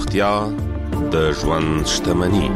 روغتیا د ژوند شتمني.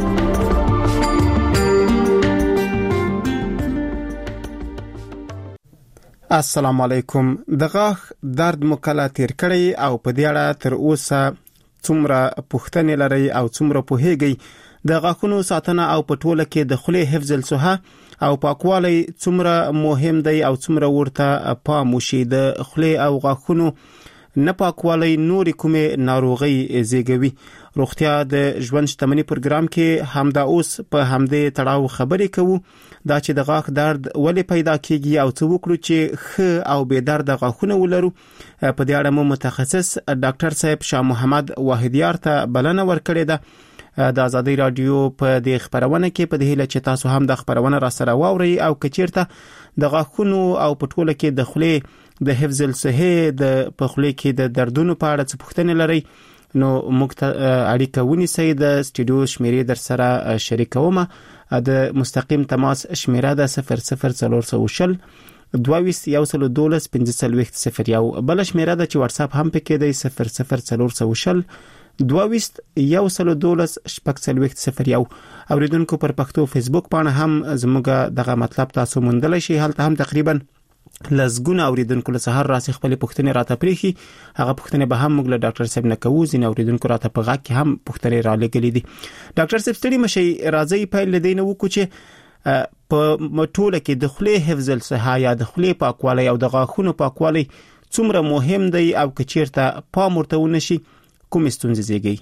السلام علیکم. د غاښ درد مکلا تیر کړی او په دې اړه تر اوسه څومره پوښتنې لري او څومره پوهیږي د غاښونو ساتنه او په ټوله کې د خولې حفظ الصحه او پاکوالی څومره مهم دی او څومره ورته پام وشي. د خولې او غاښونو نه پاکوالی نورې کومې ناروغۍ زیږوي. روغتیا د ژوند شتمني پروګرام کې همدا اوس په همدې تړاو خبرې کوو دا چې د غاښ درد ولې پیدا کیږي او څه وکړو چې ښه او بې درد غاښونه ولرو. په دې اړه مو متخصص ډاکټر صاحب شاه محمد واحدیار ته بلنه ورکړې ده. د آزادۍ رادیو په دې خبرونه کې په دې هیله چې تاسو هم د خبرونه را سره واورئ او کچیرته د غاښونو او په ټوله کې د خولې د حفظ الصحه د په خولې کې د دردونو په اړه څه پوښتنې لرئ نو موږ اړیکه ونیسئ. د سټوډیو شمیرې در سره شریکوم. د مستقیم تماس شمیره د 00420 22 112 1501 بل شمیره د چې واتس اپ هم پکې دی 00420 22 112 1501. اوریدونکو پر پښتو فیسبوک باندې هم زموږ دغه مطلب تاسو موندلی شئ. هلته هم تقریبا لزګونه اوریدونکو له سحر راسي خپل پوښتنې راته پریخي. هغه پوښتنې به هم موږ له ډاکټر صاحب نه کوو. ځین اوریدونکو راته په غاښ کې هم پوښتنې را لګلې دي. ډاکټر صاحب ستړي مشي راځي پیل لدین وکړو چې په ټوله کې د خولې حفظ الصحه یا د خولې پاکوالی او د غاښونو پاکوالی څومره مهم دی او کچیرته پام ورته ونشي کوم ستونزې زیږي.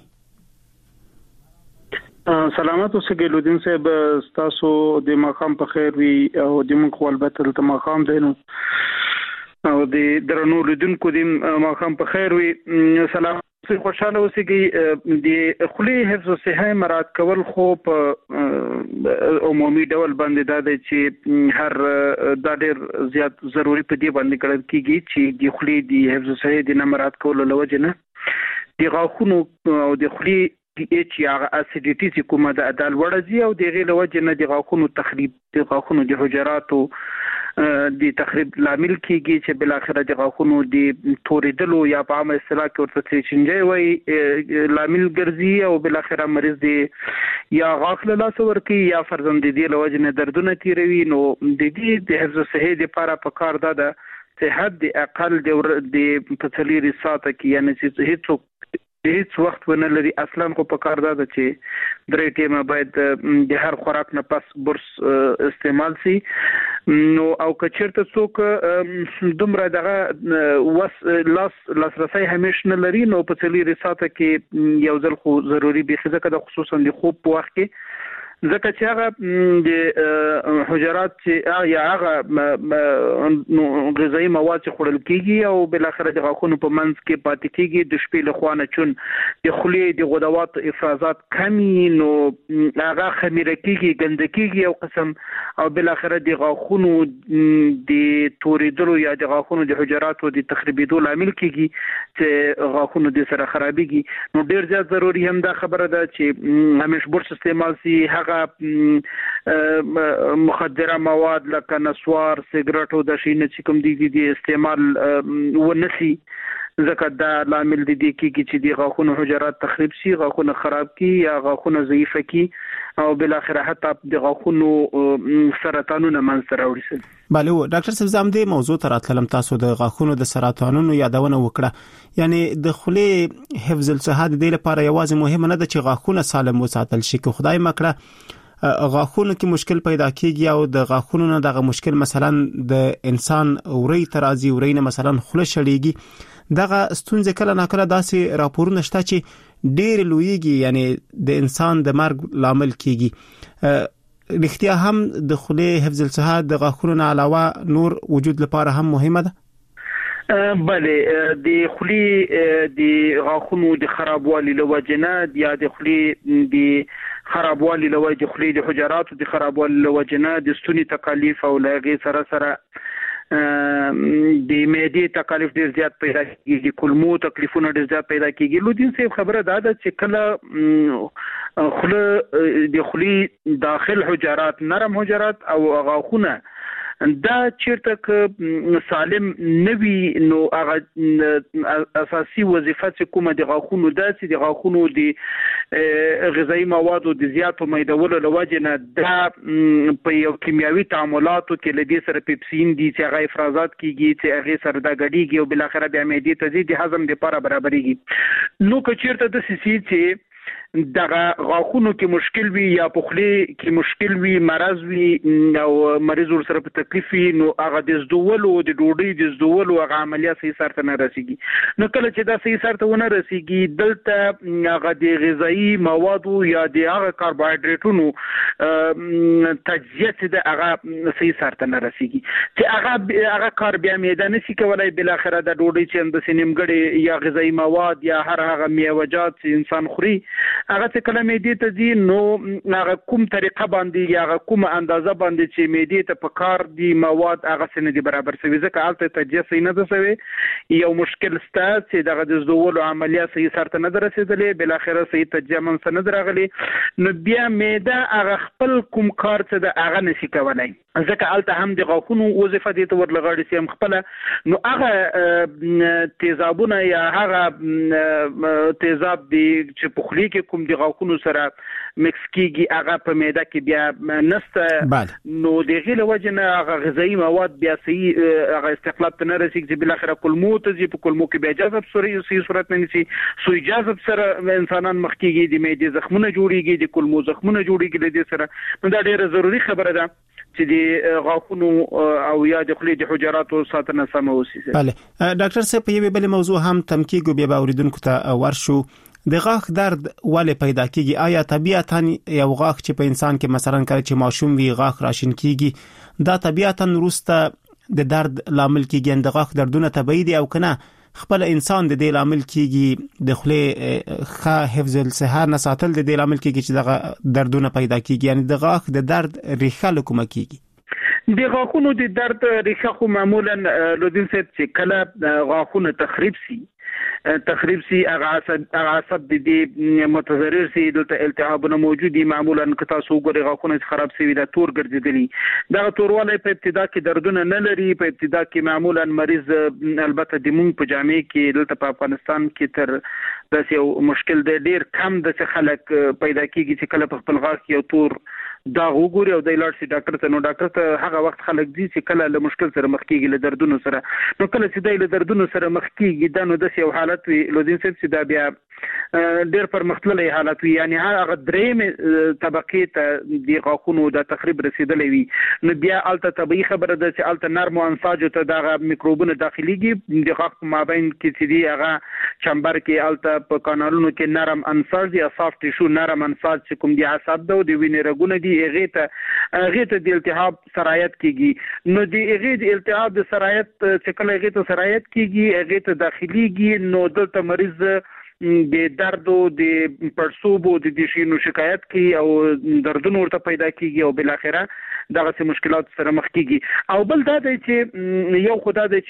سلامات اوسئ ګلودین صاحب، تاسو د ماقام په خیر وي او د موږ البته د ماقام دینو او د درنو لیدونکو د ماقام په خیر وي. سلام خوشاله اوسئ. د خولې حفظ الصحه مراعات کول خو په عمومي ډول باندې دا دی چې هر دا ډېر زیات ضروری په دې باندې کړل کیږي چې د خولې د حفظ الصحه د مراعات کول لوجه نه د غاښونو او د خولې چې هغه اسیډیټي چې کومه د عدال وړځي او د غیله وجه نه د غاښونو تخریب د غاښونو د حجراتو د تخریب لامل کیږي چې بل اخر د غاښونو د توریدلو یا په عامه اصطلاح کې ورته چنجي وي لامل ګرځي او بل اخر مریض دی یا غاښ له لاس ورکی یا فرزند دی له وجه نه دردونه تیروي. نو د دې د حفظ الصحه لپاره په کار ده صحت د اقل د پڅليري ساعته کې یعنی چې هیڅ وخت ونه لري اصلا خو په کار ده چې درې ټیمه باید د هر خوراک نه پس برس استعمال سي. نو او کچرته څوک دومره دغه لاسرسي همیشه نه لري نو په څلوري ساعته کې یو ځل خو ضروری به ځکه د خصوصا د خوب په وخت کې ځکه چې هغه د حجرات چې یا هغه غذایی مواد چې خوړل کیږي او بل اخر د غاښونو په منځ کې پاتې کیږي د شپې له خوا نه چون د خولې د غدوات افرازات کمی نو هغه خمیره کیږي ګنده کیږي او قسم او بل اخر د غاښونو د توریدلو یا د غاښونو د حجراتو د تخریبېدو لامل کیږي چې غاښونو د سره خرابېږي. نو ډیر زیات ضروری هم دا خبره ده چې همیشه برس استعمال سي. هغه مخدره مواد لکه نسوار سیګریټ او د شینه چې کوم دي استعمال ونسي ځکه دا لامل دي کیږي چې د غاښونو حجرات تخریب شي غاښونه خراب کی یا غاښونه ضعیف کی او بل اخر حتی د غاښونو سرطانونه منځ راوړي شي. بله ډاکټر صاحب زم دې موضوع تر اتلم تاسو د غاښونو د سرطانونو یادونه وکړه. یعنی د خولې حفظ الصحه د دې لپاره یوازې مهمه نه ده چې غاښونه سالم وساتل شي که خدای مکړه غاښونو کې مشکل پیدا کیږي او د غاښونو نه دغه مشکل مثلا د انسان اوري ترازی اوري نه مثلا خوله شړېږي. دغه ستونزې کله ناکله داسې راپورونه شته چې ډېر لویږي یعنی د انسان د مرګ لامل کیږي. رښتیا هم د خولې حفظ الصحه د غاښونو نه علاوه نور وجود لپاره هم مهمه ده؟ بله د خولې د غاښونو د خرابوالي له وجې نه یا د خولې د خرابوالي له وجې د خولې د حجراتو د خرابوالي له وجې نه د ستوني تکالیف او له هغې سره د معدې تکالیف ډیر زیات پیدا کیږي د کولمو تکلیفونه ډیر زیات پیدا کیږي. لودین صاحب خبره دا ده چې کله خله د خولې داخل حجرات نرم حجرات او غاښونه دا چیرته ک سالم نوي نو هغه اساسي وظیفه چې کومه د غاښونو داسې د غاښونو د غذایی موادو د زیاتو میدولو لوجه نه دا په یو کیمیاوي تعاملاتو کې لدی سره پیپسین دي چې هغه افرازات کیږي چې هغه سره د غړیږي او بل اخر بیا معدې ته د هضم لپاره برابرېږي نو که چیرته د سیسی چې دغه غاښونو کې مشکل وي یا په خولې کې مشکل وي مرض وي او مریض سره په تکلیف وي نو هغه د زدولو د ډوډۍ د زدولو هغه عملیات صحیح سره نه رسیږي نو کله چې دا صحیح سره ونه رسیږي دلته هغه د غذایی موادو یا د هغه کاربوهایډریټونو تجزیه د هغه صحیح سره نه رسیږي چې هغه کار بیا معده نشي کولای بل اخره د ډوډۍ چې د سینمګړي یا غذایی مواد یا هر هغه میوه‌جات چې انسان خوري هغه چې کله معدې ته ځي نو هغه کوم طریقه باندې یا هغه کوم اندازه باندې چې معدې ته په کار دي مواد هغه سن دي برابر شوی ځکه البته تجزیه نه ده شوی یو مشکل ستا چې دغه د زدولو عملیات صحیح سره نه رسیدلې بل اخره صحیح تجزیه من سن درغلي نو بیا معده هغه خپل کوم کار څه د هغه نشي کولای ځکه البته هم د غاښونو وظیفه دي ته ورلغړی سي هم خپل نو هغه تیزابونه یا هغه تیزاب دي چې په خولي کې کوم د غاښونو سره مکس کیږي هغه په معده کې بیا نسته نو دغه له وجه نه هغه غذایی مواد بیا صحیح هغه استقلال ته نه رسیږي چې بل اخره کلمو ته چې په کلمو کې بیا اجازه سره صحیح صورت نه نشي سو اجازه سره انسانان مخ کیږي د معدې زخمونه جوړيږي د کلمو زخمونه جوړيږي د دې سره نو دا ډیره ضروری خبره ده چې د غاښونو او یا د خولې د حجراتو ساتنه سم وسی. بله ډاکټر صاحب په یوه بل موضوع هم تمکیګو بیا اوریدونکو ته ورشو د غاښ درد ولې پیدا کیږي آیا طبيعتاً یو غاښ چې په انسان کې مثلا کله چې ماشوم وي غاښ راشین کیږي دا طبيعتاً وروسته د درد لامل کیږي د غاښ دردونه طبيعي دي او کنه خپل انسان د دې لامل کیږي د خولې ښه حفظ الصحه نه ساتل د دې لامل کیږي چې د دردونه پیدا کیږي یعنی د غاښ د درد ریښه لکومه کیږي د غاښونو د درد ریښه خو معمولا لودین صاحب چې کله غاښونه تخریب سي هغه عصب د متضرر سي د التهابونه موجودي معمولا کتا سو ګوري غاښونه خراب سي د تور ګرځیدلی دا تورواله په ابتدا کې دردونه نه لري په ابتدا کې معمولا مریض البته د مونږ په جامع کې دلته په افغانستان کې تر داسې یو مشکل دی ډیر کم د خلک پیدا کیږي چې کله په خپل غاښ یو تور دا وګوري او د لاړ شي ډاکټر ته نو ډاکټر ته هغه وخت خلک دي چې کله له مشکل سره مخ کیږي له دردونو سره نو کله چې د دردونو سره مخ کیږي دا نو د یو حالت وي لودین صاحب چې دا بیا ډېر پرمختللی حالت وي یعنی هغه درېمه طبقه ته د غاښونو د تخریب رسیدلې وي نو بیا الته طبيعي خبره ده چې الته نرم انساج ته د میکروبونو داخليږي د غاښ مابین کې چې دی هغه چمبر کې الته په کانالونو کې نرم انساج یا سافت ټیشو نرم انساج چې کوم دی عصب ده او د وینې رګونه دي هغه ته د التهاب سرایت کیږي نو د هغه د التهاب د سرایت چې کله هغه ته سرایت کیږي هغه ته داخليږي نو دلته مریض د دردو د پړسوبو د شینو شکایت کی او دردونه ورته پیدا کیږي او بل اخره دغه څه مشکلات سره مخ کیږي او بل دا دی چې یو خدای دی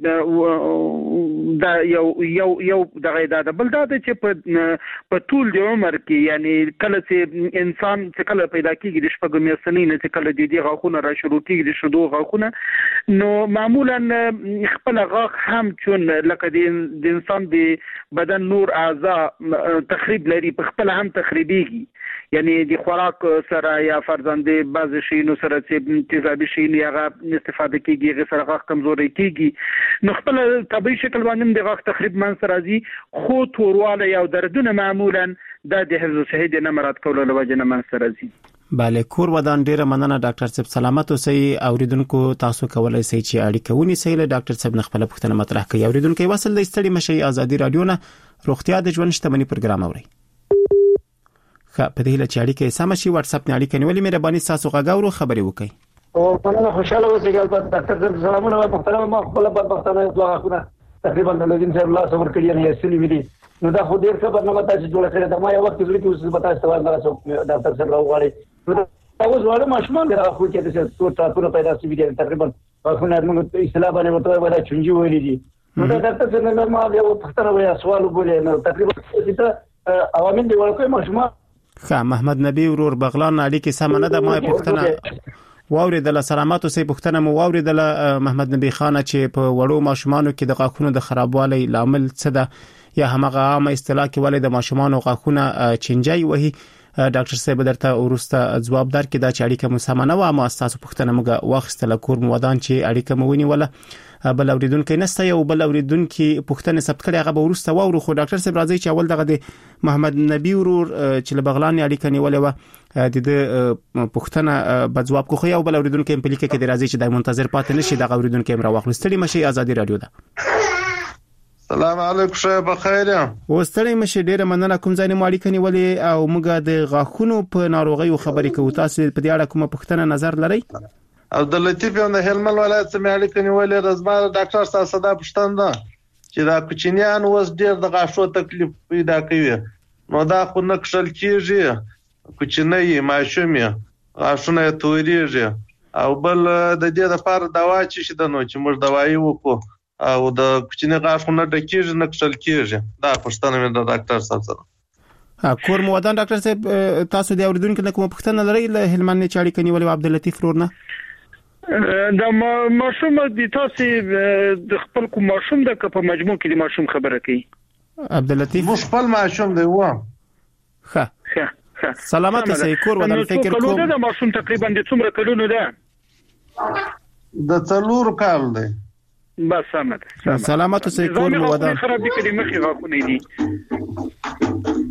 چې دا یو دغه بل دا دی چې په ټول د عمر کې یعنی کله چې انسان چې کله پیدا کیږي د شپږ میاشتې نه چې کله د دې غاښونه را شروع کیږي د شدو غاښونه نو معمولا خپل غاښ هم چون لکه د انسان د بدن نور اعضاء تخریب لري په خپل هم تخریبيږي یعنی د خوراک سره یا فرزند بعض شینو سره چې تیزابي شین یا استفاده کیږي غیر سره غاښ کمزوري کیږي نو خپل طبيعي شکل باندې د غاښ تخریب من سره راځي خو تورواله یا دردونه معمولا د حفظ صحي د نمرات کولو لوجه نه من سره راځي. بله کور ودان ډیره مننه ډاکټر صاحب سلامت اوسئ اوریدونکو تاسو کولای شئ چې اړیکه ونیسئ له ډاکټر صاحب نه خپل پوښتنه مطرح کړئ اوریدونکو وصل د ستړي مشي ازادي رادیو نه روغتیا د ژوند شتمنۍ پروګرام اوري په دې لچ اړیکه سم شي واتس اپ نه اړیکه نیولې مهرباني تاسو غاغورو خبري وکړئ او په خوشاله اوسئ ګل ډاکټر صاحب سلامونه محترم ما خپل پښتنه دغه تقریبا د لودین صاحب الله صبر کړی نه یې سلی نو دا خو ډیر خبرنامه تاسو جوړه کړې ده ما یو وخت زړه کې اوس به تاسو ته ورنه ډاکټر صاحب راوغواړي نو تاسو ولې ماشومان دا خو کې د څه تاسو پیدا شي دي تقریبا خو نه موږ اصلاح باندې وته ولا چونجي ویلې دي نو دا ډاکټر صاحب نه ما یو پښتنه ویا سوال وبولې نو تقریبا چې عوامل دی ورکوي ماشومان محمد نبی ورور بغلان اړیکې سم نه ده ما پښتنه واوریدل سلامات اوسې پوښتنه مو واوریدل محمد نبی خان چې په وړو ماشومانو کې د غاښونو د خرابوالي لامل څه ده یا همغه عامه اصطلاح کې ولې د ماشومانو غاښونه چنجي وهي ډاکټر صاحب درته ورسته جواب درکې دا چې اړیکه مو سم نه و ما تاسو پوښتنه موږ واخیستله کور مو ودان چې اړیکه مو ونیوله بل اوریدونکو نسته یو بل اوریدونکو پوښتنه ثبت کړي هغه به ورسته وورو خو ډاکټر صاحب راځي چې اول دغه د محمد نبی ورور چې له بغلان اړیکه نیولې و د پوښتنه په جواب خو یو بل اوریدونکو په لیکه کې د راځي چې د منتظر پاتې نشي دغه اوریدونکو امر واخلستړي مشي ازادي رادیو ده السلام علیکم شای بخیر وستړی مشه ډیره مننه کوم ځای نه اړیکه نیولې او موږ د غاښونو په ناروغي خبرې کوو تاسو په دې اړه کومه پوښتنه نظر لرئ عبداللطیف یو د هلمند ولایت څخه اړیکه نیولې رزما ډاکټر تاسو دا پوښتنه ده چې دا کوچنیان اوس ډیر د غاښو تکلیف پیدا کوي نو دا خو نقشل کیږي کوچنی ماشومي غاښونه توريږي او بل د دې لپاره دوا چې د نو چې موږ دوايي وکړو او د کوچنی غاښونه ډکیږي نقشل کیږي دا پښتنه مې د ډاکټر صاحب سره کور مو ودان ډاکټر صاحب تاسو د اوریدونکو کوم پښتنه لرئ له هلمند نه چاړي کني ولې عبداللطیف رورنه دا ماشوم د تاسو د خپل کوم ماشوم د په مجموع کې د ماشوم خبره کوي عبداللطیف خپل ماشوم دی و ښه سلامات اوسئ کور ودان فکر کوم د ماشوم تقریبا د څومره کلونو ده د 4 کال دی بس سمه سلامات اوسئ کور مو ودان خراب دي کړي مخې غاښونه دي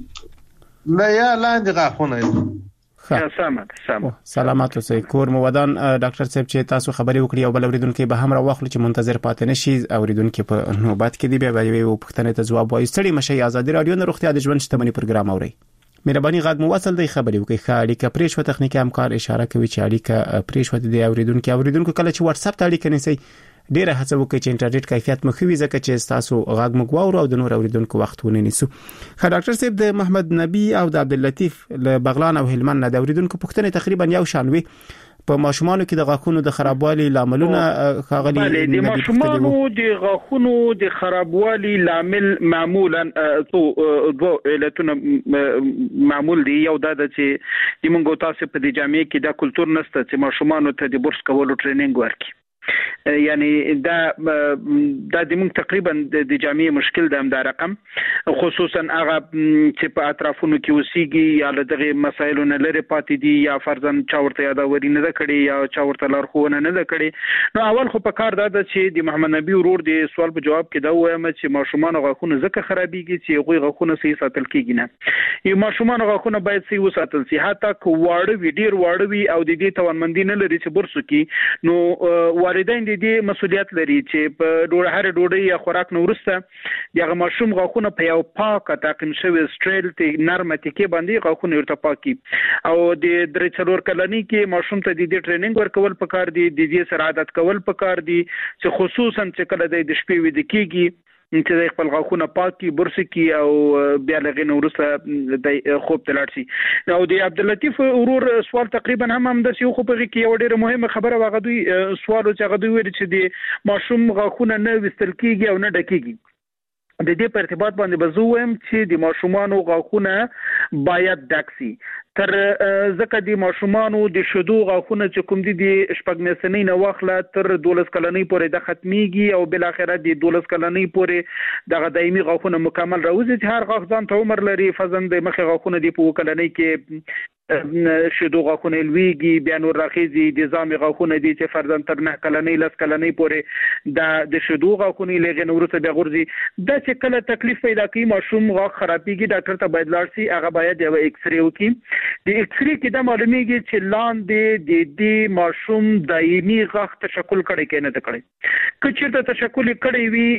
نه یا لاندې غاښونه سمه سلامات اوسئ کور مو ودان ډاکټر صاحب چې تاسو خبرې وکړي او بل اوریدونکو به هم راوخلو چې منتظر پاتې نشي اوریدونکو په نوبت کې دی بیا یو پوښتنه ته جواب وایي ستړي مشي ازادي رادیو نه روغتیا د ژوند شتمنۍ پروګرام اوري مهرباني غږ مو وصل دی خبرې وکړي اړیکه پریښو تخنیکی همکار اشاره کوي چې اړیکه پریښو د اوریدونکو کله چې واتس اپ ته اړیکه نیسي ډیره هڅه وکړئ چې انټرنیټ کیفیت مو خوي ځکه چې تاسو غږ مو غواړو او د نور اوریدونکو وخت ونه نیسو ډاکټر صاحب د محمد نبی او د عبداللطیف له بغلان او هلمند نه د اوریدونکو پوښتنه تقریبا یو شان وي په ماشومانو کې د غاښونو د خرابوالي لاملونه خاغلي د ماشومانو د غاښونو د خرابوالي لامل معمولا دوه علتونه معمول دي یو دا چې موږ تاسو په د جامعې کې د کلچر نشته چې ماشومانو ته د برس کولو ټریننګ ورکړي یعنی دا د موږ تقریبا د جامعې مشکل د هم دا رقم خصوصا هغه چې په اطرافونو کې وسیږي یا له دغه مسایلو نه لري پاتې دي یا فرضاً چا ورته یادوري نه کړي یا چا ورته لارښوونه نه کړي نو اول خو په کار دا ده چې د محمد نبی ورور د سوال په جواب کې دا وایم چې ماشومان غاښونه ځکه خرابېږي چې هغوی غاښونه صحیح ساتل کېږي نه یو ماشومان غاښونه باید صحیح وساتل شي حتی که واړه وي ډیر واړه وي او د دې توانمندي نه لري چې برس وکړي نو والدین د دې مسؤلیت لري چې په هر ډوډۍ یا خوراک نه وروسته دغه ماشوم غاښونه په یو پاک تعقیم شوی سټریل ته نرمه تکي باندې غاښونه ورته پاکي او د 3-4 کلنۍ کې ماشوم ته د دې ټریننګ ورکول پکار دي د دې سره عادت کول پکار دي چې خصوصا چې کله د شپې وې د کېږي چې د خپل غاښونه پاکي برس کی او بیا لغې وروسته د خوب تلاړ شي نو د عبداللطیف ورور سوال تقریبا هم د سیو خو په کې یو ډیره مهمه خبره واغ دوی سوال چې غوډي ویل چې د ماشوم غاښونه نه وستل کیږي او نه ډکیږي د دې په ارتباط باندې بزوم چې د ماشومانو غاښونه باید ډکسي تر زکه د ماشومانو د شودو غاښونه چې کوم دي د شپږ میاشتنۍ نه واخله تر 12 کلنۍ پورې د ختميږي او بل اخره د 12 کلنۍ پورې د دایمي غاښونه مکمل راوځي چې هر غاښ ځان ته عمر لري فزن د مخه غاښونه دی په کلنۍ کې شودو غاښونه لویږي بیا نور راخیزي د ځامي غاښونه دي چې فرضاً تر 9 کلنۍ 10 کلنۍ پورې د شودو غاښونه لږه نورته بیا غورځي د چې کله تکلیف پیدا کوي ماشوم غاښ خرابېږي ډاکټر ته باید لاړ شي هغه باید یو ایکس ری وکړي د ایکس ری کې دا معلومیږي چې لاندې د دې ماشوم دایمي غاښ تشکل کړي کې نه کړي کچې ته تشکل کړي وي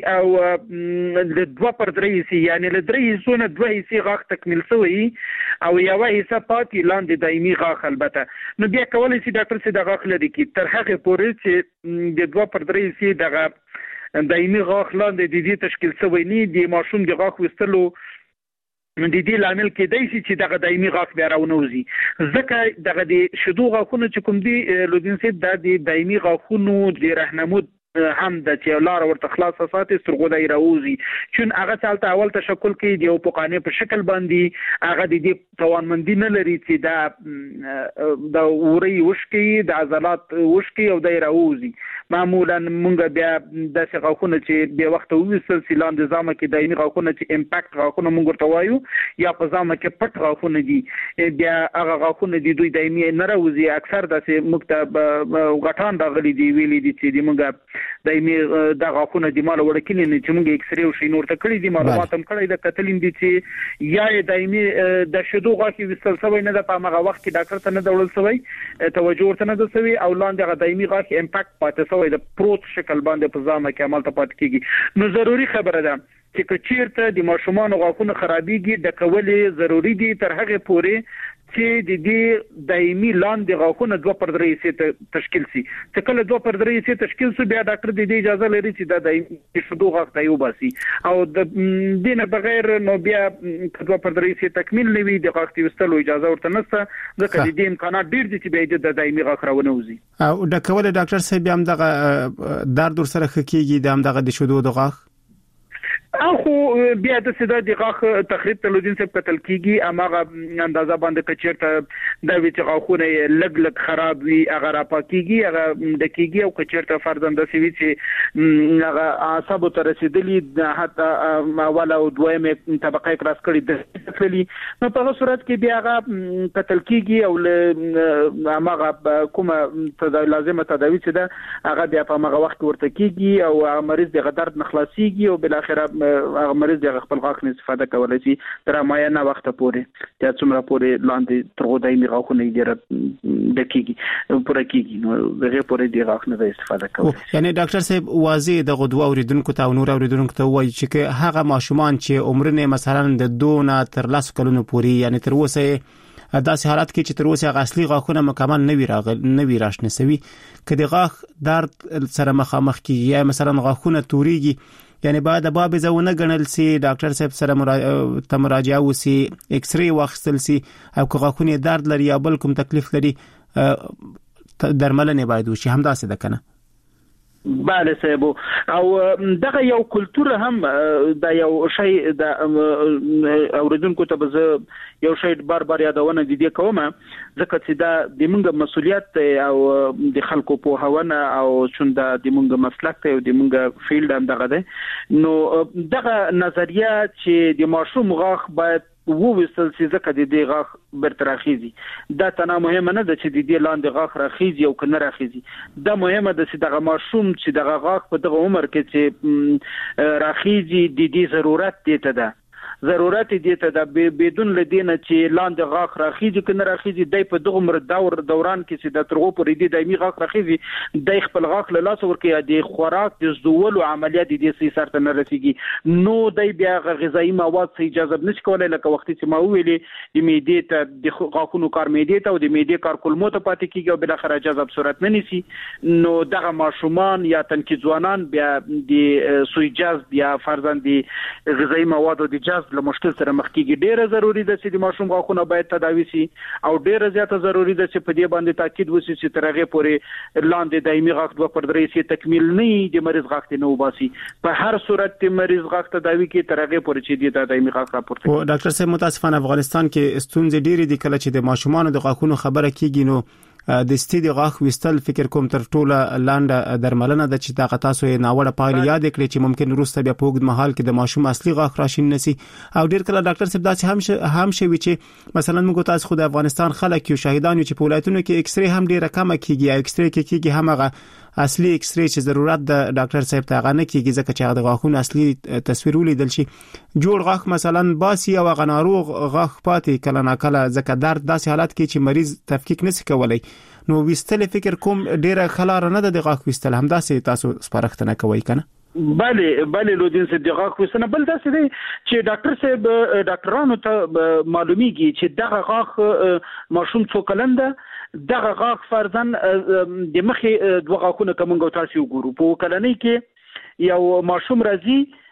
او د 2/3 حصے یعنی له 3 حصو نه 2 حصے غاښ تکمیل شوی او یو حصہ پاتې د دایمي غاښ البته نو بیا کولای شي ډاکټر سي د غاښ لري کی تر هغه پورې چې د 2/3 سي دغه دایمي غاښ لاندې د دې تشکیل شوی نه دی ماشوم د غاښ وستلو د دې لامل کېدای شي چې دغه دایمي غاښ بیا راونوزي ځکه دغه د شدو غاښونه چې کوم دي لودین سي د دایمي غاښونو د رهنمود هم د چې لار ورته خلاصه ساتي سترګو دای راوځي چون هغه چالت اول تشکل کې دی او په قانې په شکل باندې هغه د دې توانمندي نه لري چې د اوري وشکي د عضلات وشکي او دای راوځي معمولا مونږ بیا د غاښونه چې به وخت وویسل سیلان د زامه کې دایمي غاښونه چې امپاکټ غاښونه مونږ ورته وایو یا په زامه کې پټ غاښونه دي بیا هغه غاښونه دي دوی دایمي نه راوځي اکثر داسې مکتب غټان راغلي دي ویلي دي چې مونږ دایمي د غاښونه د مال وړکینې نه چې مونږ ایکس ری او شینور ته کړی دي معلومات هم کړی د کتلین دي چې یا دایمي د شدو غاښي وستل سوی نه د په هغه وخت کې ډاکټر ته نه دولل سوی توجه ورته نه د سوی او لاندې هغه دایمي غاښي امپاکټ پاتې سوی د پروت شکل باندې په ځامه کې عمل ته پات کیږي نو ضروری خبره ده چې چیرته د ماشومان غاښونه خرابېږي د کولې ضروری دي تر هغه پورې چې د دې دایمي لاندې غاښونه 2 پر 3 تشکیل سي چې کله 2 پر 3 تشکیل سي بیا ډاکټر د دې اجازه لري چې د دایمي شدو غاښ ته یوباسي او د دینه بغیر نو بیا 2 پر 3 تکمیل نوي د غاښ وستلو اجازه ورته نشته ځکه د دې امکانات ډیر دي چې بیا د دایمي غاښ راونه وزي او د کول ډاکټر صاحب هم دغه درد ور سره خکېږي د هم دغه د شدو د غاښ اخو بیا د سده د غاښ تخریب تلودین څخه قتل کیږي اماغه اندازه باندې کچرته د ویچ غاښونه لګ خراب وي هغه را پاکيږي هغه د کیږي او کچرته فرضاً د سوي چې هغه اعصاب ته رسیدلی حتی اوله او دویمه طبقه کراس کړي د تللی نو په صورت کې بیا هغه قتل کیږي او اماغه کومه لازمه تداوی چې ده هغه بیا په هغه وخت ورته کیږي او مریض د درد نخلاصيږي او بل اخر هغه مریض د خپل غاښ نه استفاده کولای شي تر معینه وخت پورې چې څومره پورې لاندې تر دایمي غاښونه یې دقیقي پوره کیږي نو هغه پورې د غاښ نه استفاده کوي یعنی ډاکټر صاحب واضح د غدوا اوریدونکو ته او نور اوریدونکو ته وایي چې هغه ماشومان چې عمرونه مثلا د 2 نه تر 10 کلونو پورې یعنی تر اوسه داسې حالت کې چې تر اوسه غاښلي غاښونه مکمل نه وی راشنه سوي کله غاښ درد سره مخامخ کیږي یا مثلا غاښونه توريږي یعنی بعد باب زونه غنل سي ډاکټر صاحب سره مراجعه وسی ایکس ری واخستل سي او غاښونه درد لري یا بل کوم تکلیف لري درملنه باید وشي هم داسې ده کنه bale سبو او دغه یو کلچر هم د یو شی د اوریدونکو ته به یو شی بار یادونه دي کومه ځکه چې دا د موږ مسولیت او د خلکو په هونه او چون د موږ مسلک ته او د موږ فیلډ هم دغه ده نو دغه نظریه چې د ماشوم غاښ باید وویستل چې ځکه د دې غاښ برتراخیزي دا تنه مهمه نه ده چې د دې لاندې غاښ راخیزي او کنه راخیزي دا مهمه ده چې دغه ماشوم چې دغه غاښ په دغه عمر کې چې راخیزي د دې ضرورت دی ته ده ضرورت دي ته د بدون لدینه چې لاندې غاښ راخیږي کنه راخیږي د په دغه عمر دوران کې چې د ترغو پرې دی دایمي غاښ راخیږي د خپل غاښ له لاس ورکه د خوراک د زولو عملیات دي سي سره نه رسیږي نو د بیا غذایی مواد سي اجازه نشي کولای لکه وخت چې ما ویلې د معدې ته د غاښونو کار معدې ته او د معدې کار کولمو ته پاتې کیږي او بل اخر اجازه په صورت نه نيسي نو دغه ماشومان یا تنکي ځوانان بیا د سوی جاز بیا فرضاً د غذایی مواد او د جاز له مشکل سره مخ کیږي ډیره ضروری ده چې د ماشوم غاښونه باید تداوي شي او ډیره زیاته ضروری ده چې په دې باندې تاکید وشي چې ترغه پورې لاندې دایمي غاښ 2 پر 3 تکمیل نه د مریض غاښ ته نو باسي په هر صورت کې مریض غاښ تداوي کې ترغه پورې چې د دایمي غاښ راپورته او ډاکټر صاحب متاسفانه افغانستان کې ستونزې ډیره دي کله چې د ماشومان د غاښونو خبره کیږي نو د ستې د غاښ وستل فکر کوم تر ټوله لاندې درملنه د چې دا تاسو یې ناوړه پایله یاد کړئ چې ممکن وروسته بیا په وګد محل کې د ماشوم اصلي غاښ راشین نسی او ډیر کله ډاکټر صاحب داسې هم شوي چې مثلا موږ تاسو خو د افغانستان خلک یو شاهدان چې په ولایتونو کې ایکس ری هم ډیره کم کیږي ایکس ری کېږي همغه اصلي ایکس ری چې ضرورت د ډاکټر صاحب ته غنه کیږي ځکه چې د غاښونو اصلي تصویر ولیدل شي جوړ غاښ مثلا باسي او غناروغ غاښ پاتې کله نه کله ځکه درد داسې حالت کې چې مریض تفکیک نشي کولای نو وستل فکر کوم ډیره خلاره نه د غاښ وستل هم داسې تاسو سپارښتنه کوي کنه بله لودین صاحب د غاښ وستنه بل داسې دی چې ډاکټر صاحب ډاکټرانو ته معلومیږي چې دغه غاښ ماشوم څو کلنده دغه غاښ فرضاً د مخې دوه غاښونه کومه تاسو وګورو په کلنۍ کې یو ماشوم راځي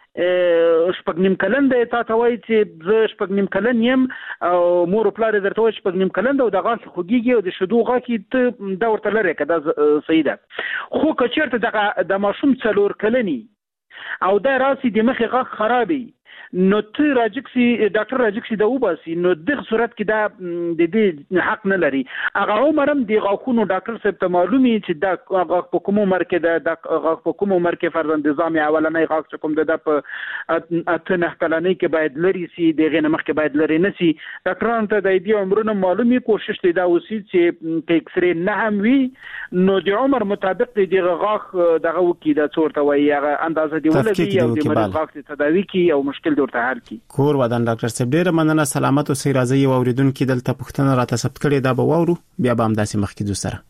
شپږ نیم کلن دی تا ته وایي چې زه شپږ نیم کلن یم او مور او پلار یې درته وایي شپږ نیم کلن دی او د غاښ خوږېږي او د شیدو غاښ ته دا ورته لرې که دا صحیح ده. خو که چېرته دغه د ماشوم 4 کلني او دا راسي د مخې غاښ خرابي نو ته راجکسي ډاکټر راجکسي دا وباسي نو دغه صورت کې دا د دې حق نه لري. هغه عمر هم د غاښونو ډاکټر صاحب ته معلومي چې دا غاښ په کوم عمر کې د غاښ په کوم عمر کې فرضاً نظام اولنۍ غاښ چې کوم د په 8 کلنۍ کې باید لري سي دغه نه مخکې باید لري نه سي. ډاکټرانو ته د دې عمرونو معلومي کوشش دی دا وسی چې کې اکسرې نه هم وي نو د عمر مطابق د غاښ دغه وکي د څورته وایي هغه اندازه دی ولګي او د مریض غاښ تداوي کی او مشکل ورته حل کی. کور ودان ډاکټر صاحب ډیره مننه سلامت او سي راځي او اوریدونکو دلته پښتنه راته ثبت کړي دا به وورو بیا به هم داسې مخکې دو سره.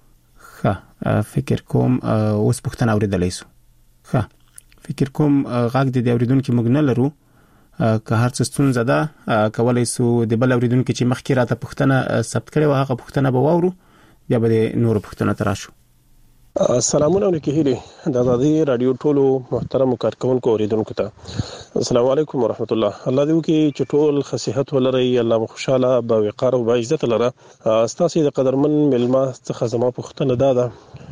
ښه فکر کوم اوس پښتنه اوریدلای شو. ښه فکر کوم غاګ د اوریدونکو موږ نه لرو که هر څه ستونزه ده کولای سو د بل اوریدونکو چې مخکې راته پښتنه ثبت کړي او هغه پښتنه به وورو بیا به نور پښتنه تراشو. السلامونه علیکم د آزادی رادیو ټولو محترم کارکونکو اوریدونکو ته السلام علیکم ورحمت الله. الله دې وکړي چې ټول صحت ولري الله مو خوشاله با وقار او با عزت لره. ستاسو د قدرمن ملما څخه زما پوښتنه ده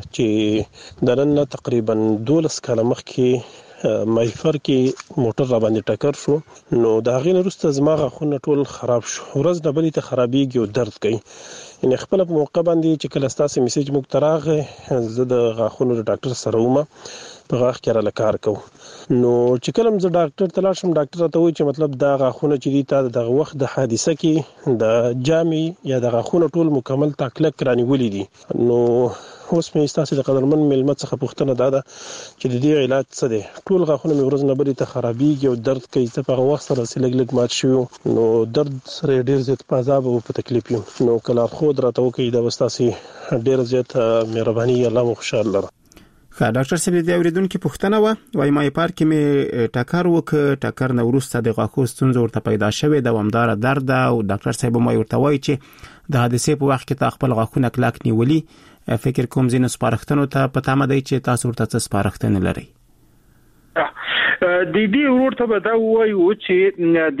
چې درنه تقریبا 12 کاله مخکې مایفر کې موټر را باندې ټکر شو نو دا غین وروسته زما غاښونه ټول خراب شو ورځ نه بلې ته خرابېږي او درد کوي. ان خپل په موقع باندې چې کله ستاسو میسج موږ تراغه زه د غاښونو ډاکټر سره ومه په غاښ کې را لکار کو نو چې کله زه ډاکټر ته لاړم ډاکټر ته وایي چې مطلب دا غاښونه چې دي تا د وخت د حادثه کې د جامي یا د غاښونو ټول مکمل تاکلک رانیولې دي. نو اوس مې ستاسو د قدرمن ملمت څخه پوښتنه ده چې د دې علاج څه دی. ټول غاښونه مې ورځ نه بلې ته خرابېږي او درد کوي څه په وخت سره لګ مات شو نو درد سره ډیر زیات په عذاب او په تکلیف یم نو کله خود راته وکي دا وستاسي ډیر زیات مهرباني الله مو خوشاله لره. ډاکټر صاحب د اوریدونکو پوښتنه وای ما پارک کې ټکر ټکر نو ورسته د غاښو ستونزه ورته پیدا شوه دوامدار درد او ډاکټر صاحب مې ورته وایي چې د حادثې په وخت کې خپل غاښونه کلک نیولي فکر کوم زینو سپارښتنو ته پته مده چې تاسو ورته سپارښتنه لري. د دې ورته به دا وایو چې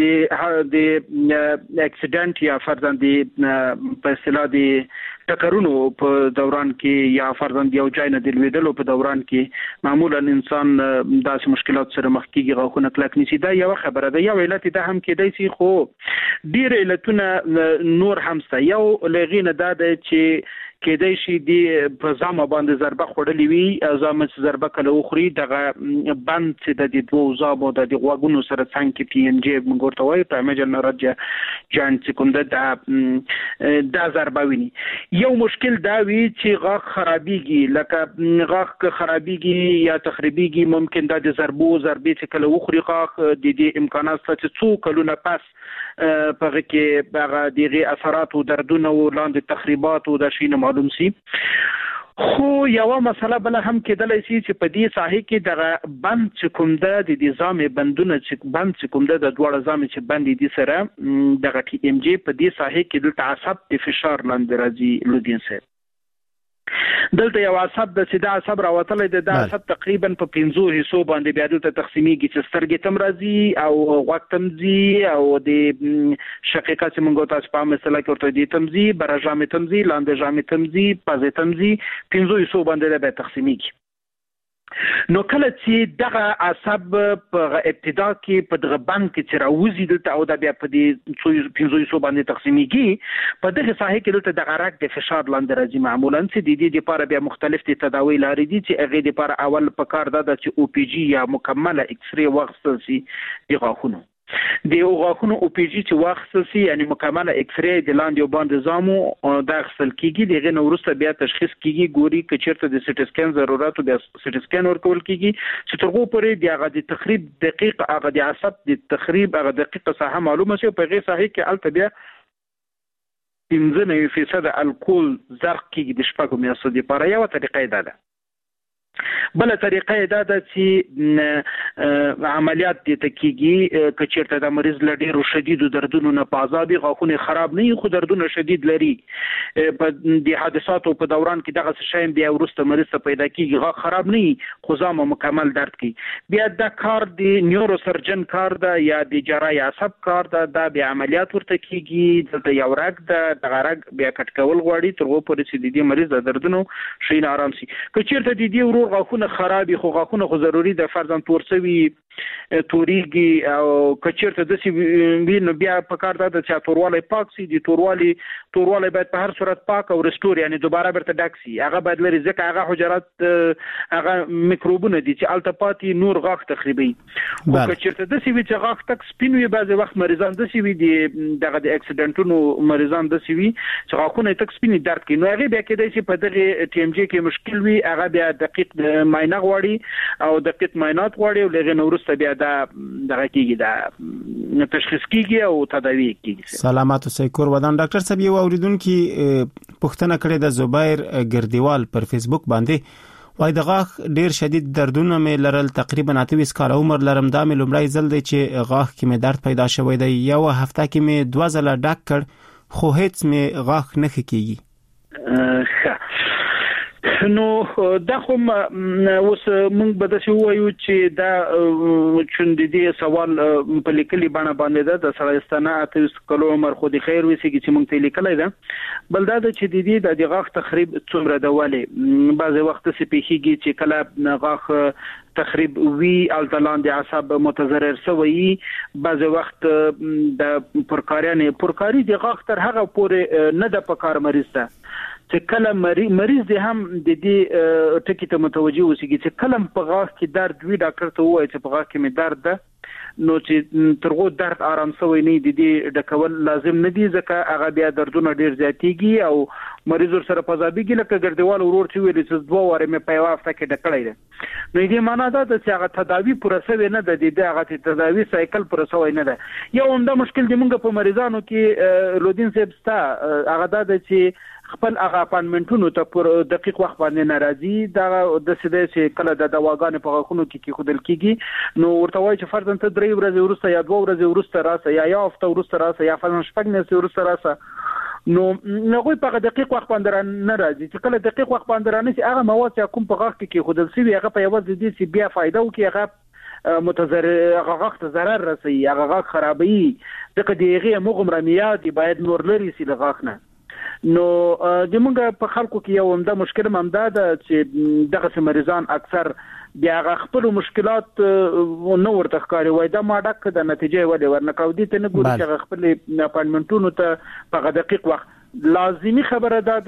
د اکسیډنټ یا فرضاً د په اصطلاح د ټکرونو په دوران کې یا فرضاً یو ځای نه د لویدلو په دوران کې معمولا انسان داسې مشکلات سره مخ کیږي غاښونه کلک نیسي. دا یو خبره ده. یو علت ده هم کېدای شي خو ډیر علتونه نور هم سته. یو لغینه ده چې کېدای شي د په ځامه باندې ضربه خوړلې وي ځامه چې ضربه کله وخوري دغه بند چې د دوه ځامو د غوږونو سره څنګه پی ان جی موږ ورته وایو پرمجر نرجه جان چې کوم د ضربه ویني. یو مشکل دا وی چې غاښ خرابېږي لکه غاښ خرابېږي یا تخریبېږي ممکن د ضربې چې کله وخوري غاښ د دې امکانات چې څو کلونه پس په کې هغه دغه اثرات او دردونه او لاندې تخریبات او د شینه معلوم سي. خو یو مسله بل هم کېدلای شي چې په دې ساحه کې د بند چې کوم د نظام بندونه چې بند چې کوم د دوړ نظام چې بند دي سره د ټي ام جی په دې ساحه کې د تعصب د فشار لاندې راځي لودین سره دلته یو عصب د سیده عصب راوتلې د عصب تقریبا په 15 حصو باندې بیا د تقسیمیږي چې سترګې تم راځي او غوږ تم ځي او د شقیقه چې موږ تاسو په مثلا کې ورته دي تم ځي برجامې تم ځي لاندې جامې تم ځي پزې تم ځي 15 حصو باندې به تقسیمیږي. نو کله چې دغه عصب په ابتدا کې په دغه بند کې چې راوځي دلته او د بیا په دې 1500 باندې تقسیمیږي په دغه ساحه کې دلته د غرق د فشار لاندې راځي معمولا چې د دې لپاره بیا مختلف تداوی لري دي چې هغه لپاره اول په کار ده چې او پی جی یا مکمله ایکس ری واخیستل شي د غاښونو د غاښونو او پی جی چې واخیستل شي یعنی مکمله ایکس ری د لاندې باندې زامو د اخیستل کیږي دغه نو وروسته بیا تشخیص کیږي ګوري چې چیرته د سټي سکین ضرورت او د سټي سکین ورکول کیږي چې ترغو پرې د هغه د تخریب دقیق هغه د عصب د تخریب هغه دقیقه ساحه معلومه شي په غیر صحیح کې الته بیا 15% الکول زرق کیږي د شپږو میاشتو لپاره یو طریقې ده. بل طریقه دا ده چې عملیات دي تکیږي کچیرته د مریض لډیرو شدید دردونو نه پازابي غاښونه خراب نه خو دردونه شدید لري په د حادثاتو په دوران کې دغه شی بیا ورسته مریض ته پیدا کیږي غاښ خراب نه خو زامه مکمل درد کوي بیا دا کار د نیورو سرجن کار ده یا د جراحي عصب کار ده دا بیا عملیات ورته کیږي د یو رګ د غرق بیا کټ کول غواړي تر هغه پورې چې د مریض د دردونو شي آرام شي کچیرته د دې ورو غاښونه خرابي خو غاښونه خو ضروري د فرضاً تورسوي توريږي او کچیرته د سی وینو بیا په کار ده چې توروالی پاک سي د توروالی باید په هر صورت پاک او ريستور یعنی دوباره برته ډک سي هغه باید لري ځکه هغه حجرات هغه میکروبونه دي چې التپاتي نور غاښ تخریبي او کچیرته د سی وی چې غاښ تک سپین وي بعضي وخت مریضان د سی وی دغه د اکسیډنټونو مریضان د سی وی چې غاښونه تک سپین درد کوي نو هغه بیا کېدای شي په دغه ټي ام جي کې مشکل وي هغه بیا دقیق معاینه غواړي او دقیق معاینات غواړي او لږه نورسته بیا دغه کېږي دا تشخیص کېږي او تداوی کېږي. سلامات اوسئ کور ودان ډاکټر صاحب یو اوریدونکو پوښتنه کړې د زبیر ګردیوال پر فیسبوک باندې وای د غاښ ډیر شدید دردونه مې لرل تقریبا 28 کال عمر لرم دا مې لومړی ځل دی چې غاښ کې مې درد پیدا شوی دی یو هفته کې مې 2 ځله ډاک کړ خو هیڅ مې غاښ نه کېږي. نو دا خو اوس موږ به د څه وایو چې دا چوندې دي سوال په لیکلي باندې ده د سړیستانه 28 کلو عمر خو د خیر وسی چې موږ ته لیکلای ده بل دا چې د دې د غاښ تخریب څومره دواله بعضي وخت سپیخيږي چې کله غاښ تخریب وی التلان د عصب متضرر سوی بعض وخت د پرکاری د غاښ تر هغه پورې نه د پکار مریض ته چې کله مریض دې هم د دې ټکی ته متوجي وسیږي چې کله په غاښ کې درد وی ډاکټر ته وایي چې په غاښ کې مې درد ده نو چې ترغو درد آرام سوی نه د دې ډکول لازم نه دي ځکه هغه بیا دردونه ډیر زیاتېږي او مریض سره پزابيږي لکه ګردیوال ورور چې ویل چې 2 واره مې په واسطه کې ډکړی ده نو دې معنا ده چې هغه تداوی پروسه نه ده د هغه تداوی سایکل پروسه نه ده یو انده مشکل دی موږ په مریضانو کې لودین صاحب ستا هغه ده چې خپل هغه اپاینټمنټونو ته پر دقیق وخت باندې ناراضي دا د سده چې کله د دواګانو په غوښونو کې خودل کیږي نو ورته وایي چې فرضاً ته 3 ورځې ورسته یا 2 ورځې ورسته راسه یا هفته ورسته راسه یا فرضاً شپږ میاشتې ورسته راسه نو هغه په دقیق وخت باندې ناراضي چې کله دقیق وخت باندې رانه هغه مواد چې کوم په غاښ کې خودل سي هغه په یوه ځدي چې بیا فائدہ وکي هغه متضرر غاښ ته ضرر رسي هغه غاښ خرابي دغه دیغه مغمرمیات باید نور لري سي غاښ نه نو د موږ په خلکو کې یو همدا مشکل ممدا ده چې دغه مریضان اکثر بیا خپل مشکلات نو ورته ښکاري وای دا ما ډک د نتیجې ولې ورنکاو دي ته نه ګوري چې خپل اپاینټمنټونو ته په دقیق وخت لازمی خبره ده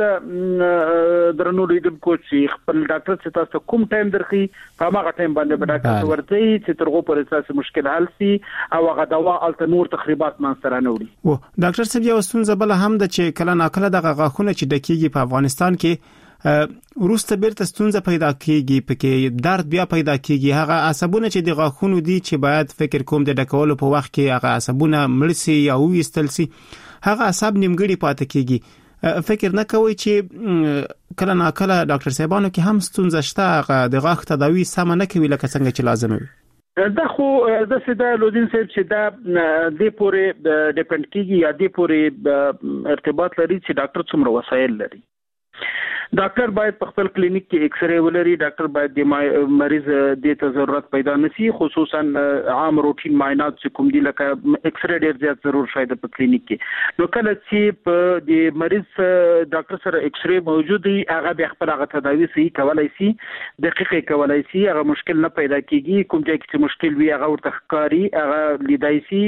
د درنو لیدونکو چې خپل ډاکټر څخه تاسو کوم ټایم درخي په هغه ټایم باندې به ډاکټر ورته چې ترغو پر اساس مشکل حل سي او هغه دوا التنور تخریبات منځته نه وړي. و ډاکټر صاحب یو ستونزه بل هم د چې کله ناکله د غاښونه چې ډکیږي په افغانستان کې وروسته بیرته ستونزه پیدا کیږي پکې درد بیا پیدا کیږي هغه عصبونه چې د غاښونو دي چې باید فکر کوم د ډکولو په وخت کې هغه عصبونه مړسي یا وېستل سي هغه عصب نیمګړي پاتې کیږي فکر نه کوي چې کله ناکله ډاکټر صاحبانو کې هم ستونزه شته هغه د غاښ تداوی سم نه کوي لکه څنګه چې لازم وي دا خو د سیده لودین صاحب چې دا د پورې ډیپند کیږي یا د پورې ارتباط لري چې ډاکټر څومره وسایل لري ډاکټر باید په خپل کلینیک کې ایکس ری ولري ډاکټر باید د مریض د ته ضرورت پیدا نشي خصوصا عام روټین معاینات چې کوم دي لکه ایکس ری ډیر زیات ضرور شاید په کلینیک کې نو کله چې په د مریض ډاکټر سره ایکس ری موجود وي هغه به خپل هغه تداوی صحیح کولای شي دقیق کولای شي هغه مشکل نه پیدا کیږي کوم ځای کې مشکل وي هغه ورته ښکاری هغه لیدای شي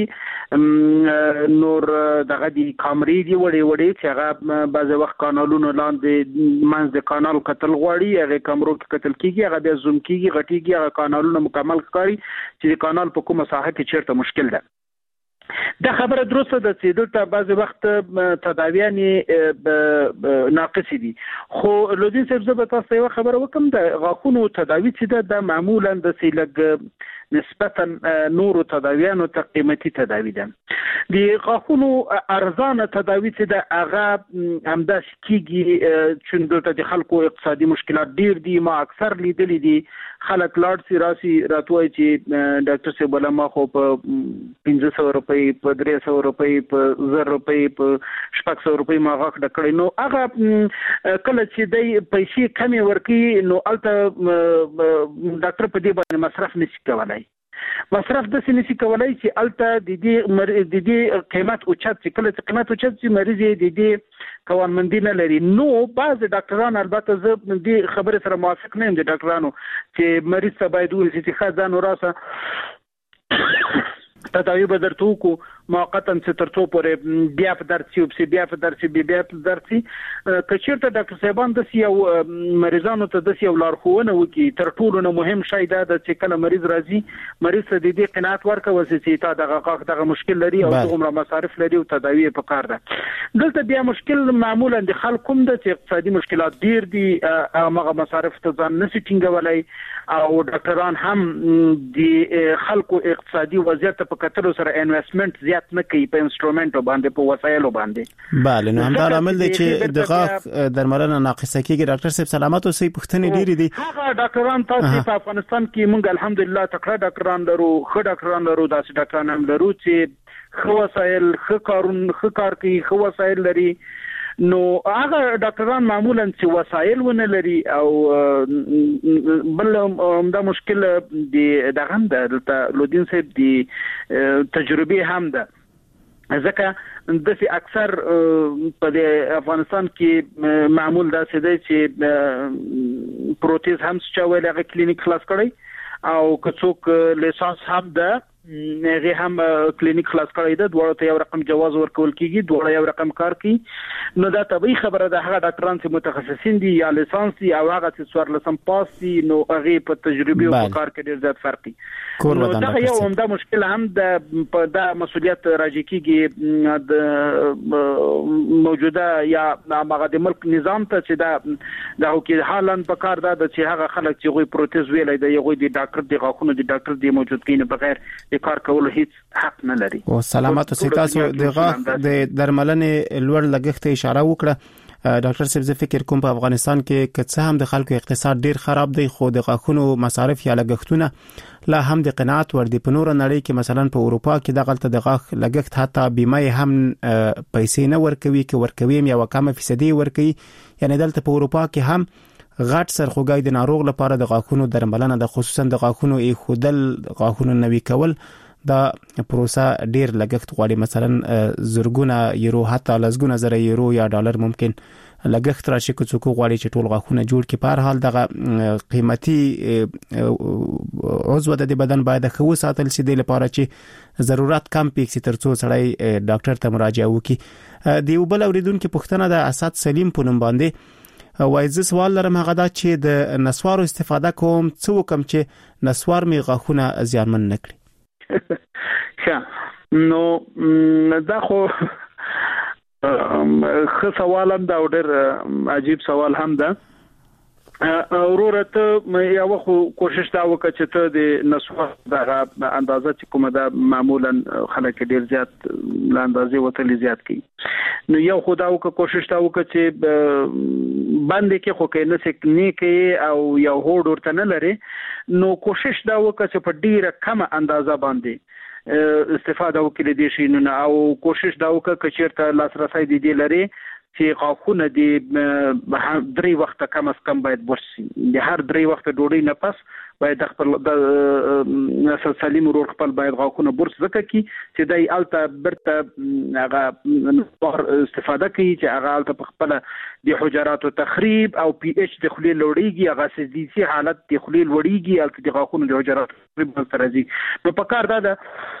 نور دغه د کامرې دی وړي چې هغه بعض وخت کانالونو لاندې منځ د کانال قتل غواړي هغه کمرو کې قتل کیږي هغه بیا زوم کیږي غټیږي هغه کانالونه مکمل ښکاري چې د کانال په کومه ساحه کې چیرته مشکل ده دا خبره درسته ده چې دلته بعض وخت تداویانې ناقص دي خو لودین صاحب زه به تاسو یو خبره وکم د غاښونو تداوی چې ده معمولا د سیلګ نسبتا نورو تداویانو ته قیمتي تداوی ده. د غاښونو ارزانه تداوی چې د هغه همداسې کیږي چې دلته د خلکو اقتصادي مشکلات ډیر دي. ما اکثر لیدلې دي خلک لاړ سي راسي راتوي چې ډاکټر صاحب ولا ما خو په 1500 روپۍ په 300 روپۍ په 1000 روپۍ په 600 روپۍ ما غاښ ډکړې. نو هغه کله چې د پیسې کمی ورکي نو الته ډاکټر په دې باندې مصرف نشي کولای. مصرف د سینې کولای چې الته د دې قیمت اوچت چې کله چې قیمت اوچت چې مریض د دې قوانمندي نه لري. نو بعض ډاکټران البته زه دې خبره سره موافق نه یم د ډاکټرانو چې مریض ته باید وایي چې ښه ځان وراسه تداوی به درته وکړو موقتا چې تر څو پورې بیا په درسي او بیا په درسي بیا په درسي که چېرته ډاکټر صاحبان داسې یو مریضانو ته داسې یو لارښوونه وکړي تر ټولو نه مهم شی دا ده چې کله مریض راځي مریض ته د دې قناعت ورکوي چې تا دغه غاښ دغه مشکل لري او څومره مصارف لري او تداوی یې پکار ده. دلته بیا مشکل معمولا د خلکو هم ده چې اقتصادي مشکلات ډیر دي هغه مصارف ته ځان نشي ټینګولی او ډاکټران هم د خلکو اقتصادي وضعیت په کتلو سره انویسټمنټ زیات نه کوي په انسټرومنټو باندې په وسایلو باندې. بله نو همدا عامل دی چې د غاښ درملنه ناقصه کیږي. ډاکټر صاحب سلامت اوسئ. پوښتنې ډېرې دي. هغه ډاکټران تاسو په افغانستان کې موږ الحمدلله تکړه ډاکټران لرو ښه ډاکټران لرو داسې ډاکټران هم لرو چې ښه وسایل ښه کار کوي ښه وسایل لري. نو هغه ډاکټران معمولا چې وسایل ونه لري او بل دا مشکل دی دغه هم د لودین صاحب دی تجربه هم ده ځکه داسې اکثر په افغانستان کې معمول داسې دی چې پروتیز هم چې ویل هغه کلینیک خلاص کړی او که څوک لیسانس هم ده هغه هم کلینیک خلاص کړی ده دواړو ته یو رقم جواز ورکول کیږي دواړه یو رقم کار کوي. نو دا طبيعي خبره ده هغه ډاکټران چې متخصصین دي یا لیسانس دي او هغه چې څوارلسم پاس دي نو هغه په تجربه او کار کې ډیر زیات فرق دي. نو دا یو همدا مشکل هم د مسؤلیت راځي کیږي د موجوده یا هغه د ملک نظام ته چې دا کې حالن په کار ده چې هغه خلک چې غوي پروتیز ویلای دی غوي د ډاکټر د غاښونو د ډاکټر د موجودګۍ نه بغیر د کار کولو هیڅ حق نه لري. او سلامت اوسئ. تاسو د غاښ د درملنې لوړ لګښت اشاره وکړه. ډاکټر صاحب زه فکر کوم په افغانستان کې که څه هم د خلکو اقتصاد ډیر خراب دی خو د غاښونو مصارف یا لګښتونه لا هم د قناعت ور دي. په نور نړۍ کې مثلا په اروپا کې دغه د غاښ لګښت حتی بیمه هم پیسې نه ورکوي کې ورکوي یا کم فیصدي ورکوي. یعنی دلته په اروپا کې هم غټ سرخوږی د ناروغ لپاره د غاښونو درملنه د خصوصا د غاښونو ایښودل غاښونو نوي کول دا پروسه ډیر لګښت غواړي. مثلا زرګونه یورو حتی لزګونه زره یورو یا ډالر ممکن لګښت راشي که څوک غواړي چې ټول غاښونه جوړ کړي. په هر حال دغه قیمتي عضو د بدن باید خو ساتل شي د لپاره چې ضرورت کم پیښ ترڅو سړی ډاکټر ته مراجعه وکړي. دی بل اوریدونکو پوښتنه د اسد سلیم په نوم باندې وایي سوال لرم هغه دا چې د نسوارو استفاده کوم څو کم چې نسوار می غاښونه زیانمن نکړي. نو دا خو ښه سوال هم دا ډېر عجیب سوال هم ده. ورورته یو خو کوشش دا وکړه چې ته د نسوار د اندازه چې کومه ده معمولا خلک ډېر زیات لاندازې وتلی زیات کوي. نو یو خو دا وکړه کوشش دا وکړه چې باندې کې خو کې نه سکنی کې او یو هوډ ورته نه لري. نو کوشش دا وکړه چې په ډیره کم اندازه باندې استفاده وکړي دي شي. نو او کوشش دا وکړه چې چیرته لاسرسي دي لري چې غاښونه د 3 وخت کم از کم باید برس شي. د هر 3 وخت ډوډۍ نه پس باید خپل د سلیم ورور خپل باید غاښونه برس وکړي چې دای الته برته هغه استفاده کوي چې هغه الته خپل د حجراتو تخریب او پی ایچ د خلیل لوړیږي هغه سديسي حالت د خلیل وړیږي الته د غاښونو د حجراتو تخریب سره دي. نو په کار دا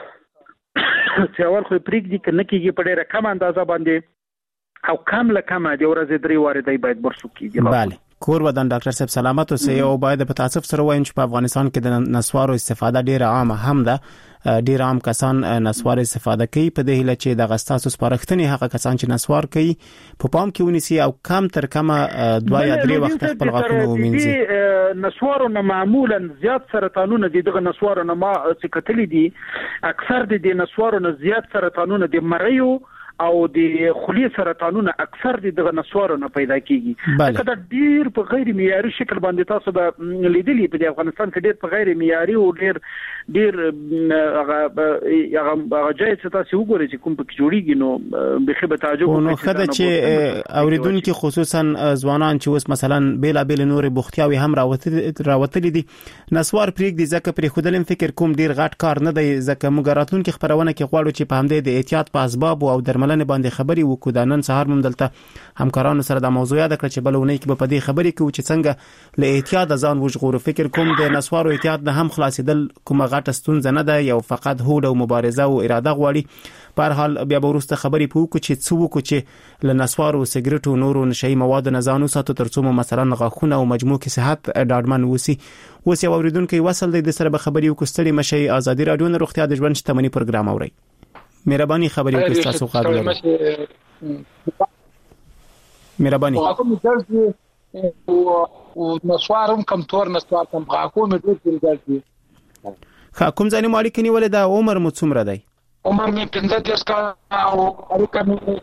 چې اول خو پریک دي کنه کېږي په ډېره کم اندازه باندې او کم له کم د ورځې 3 واره دی باید برسو کیږي. بله کور ودان ډاکټر صاحب سلامت اوسئ او باید په تاسف سره وایم چې په افغانستان کې د نسوارو استفاده ډیره عامه هم ده ډیر عام کسان نسوار استفاده کوي په دې هیله چې د غستاسو سپارښتنې هغه کسان چې نسوار کوي په پام کې ونیسي او کم تر کمه 2 یا 3 وخت خپل غاښونه ومینځي. نسوارو نه معمولا زیات سرطانونه دغه نسوارو نه ما څه کتلې دي اکثر د نسوارو نه زیات سرطانونه د مریو او د خلی سرطانونه اکثر دغه نسوارو نه پیدا کیږي. دا ډیر په غیر معیاري شکل باندې تاسو به لیدلې په افغانستان کې ډیر په غیر معیاري او ډیر هغه ځای چې تاسو وګورئ چې کوم پکې جوړیږي نو به به تعجب نو خدای چې اوریدونکو خصوصا ځوانان چې اوس مثلا بیلابل نور بوختیاوي هم راوتلې دي نسوار پریږدي ځکه پرې خودلم فکر کوم ډیر غټ کار نه دی ځکه موږ راتلونکو خبرونه کې غواړو چې په همدې د احتیاط په اسباب او درملنه باندې خبري وکړو. د نن سهار موږ دلته همکارانو سره د موضوع یاد کړ چې بلونه کې په دې خبري کې چې څنګه له احتیاط ځان وژغورو. فکر کوم د نسوارو احتیاط نه هم خلاصیدل کومه غټه ستونزه نه ده یو فقط هوډ او مبارزه او اراده غواړي. په هر حال بیا به ورسته خبري پوکو چې څو وکړو چې له نسوارو سیګریټو نورو نشئی موادو نه ځانو ساتو ترڅو مثلا غاښونه او مجموع کې صحت ډاډمن وسی. اوس یو اوریدونکو وصل د سره به خبري وکړستړي مشي ازادي رادیو نه روغتیا د ژوند شتمنۍ پروګرام اوري. مهرباني خبري وکړئ تاسو قابل مهرباني او نسوارم کم تور نسوار کم غاکو مې ډېر ګرځي. کوم ځای مالک نیولې دا عمر مو څومره دی؟ عمر مې 15 کال او اړیکه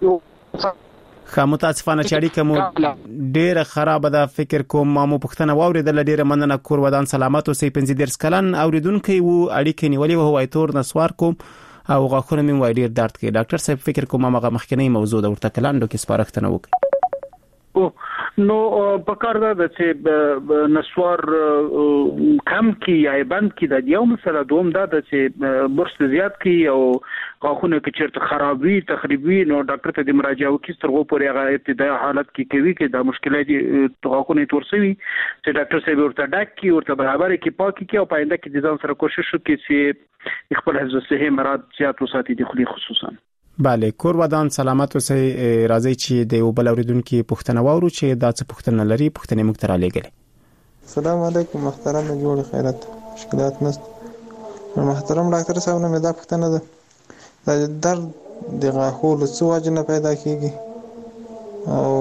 مې متاسفانه چې اړیکه مو ډیره خراب ده. فکر کوم ما مو پښتنه واوریدل ډیره مننه. کور ودان سلامت اوسئ. 15 کلن اوریدونکو وو اړیکه نیولې وو وای تور نسوار کوم او غاښونه مې وای ډیر درد کوي. ډاکټر صاحب فکر کوم هغه مخکنی موضوع د ورته کلاندو کې سپارښتنه وکړي. نو په کار ده چې نسوار کم کی یا بند کی د یو مسله دوم ده چې برس زیات کی او غاښونه کې چیرته خرابوي تخریبي نو ډاکټر ته د مراجعه وکړي ترغه پورې هغه ابتدایي حالت کې کوي کې د مشکلات غاښونه تورسوي چې ډاکټر صاحب ورته ډاک کی ورته برابر کی پاکي کی او پاینده کې د ځان سره کوشش وکړي چې خپل حفظ صحي مراد زیات وساتي د خلی خصوصا. بله کور ودان سلامت اوسئ. راځي چې د یو بل اوریدونکو پوښتنه واورو چې دا څه پوښتنه لري پوښتنه موږ تر لګلې. السلام علیکم محترم جوړ خیرت مشکلات نست محترم ډاکټر صاحب نه دا پوښتنه ده د درد د غاښو له څه وجه نه پیدا کیږي او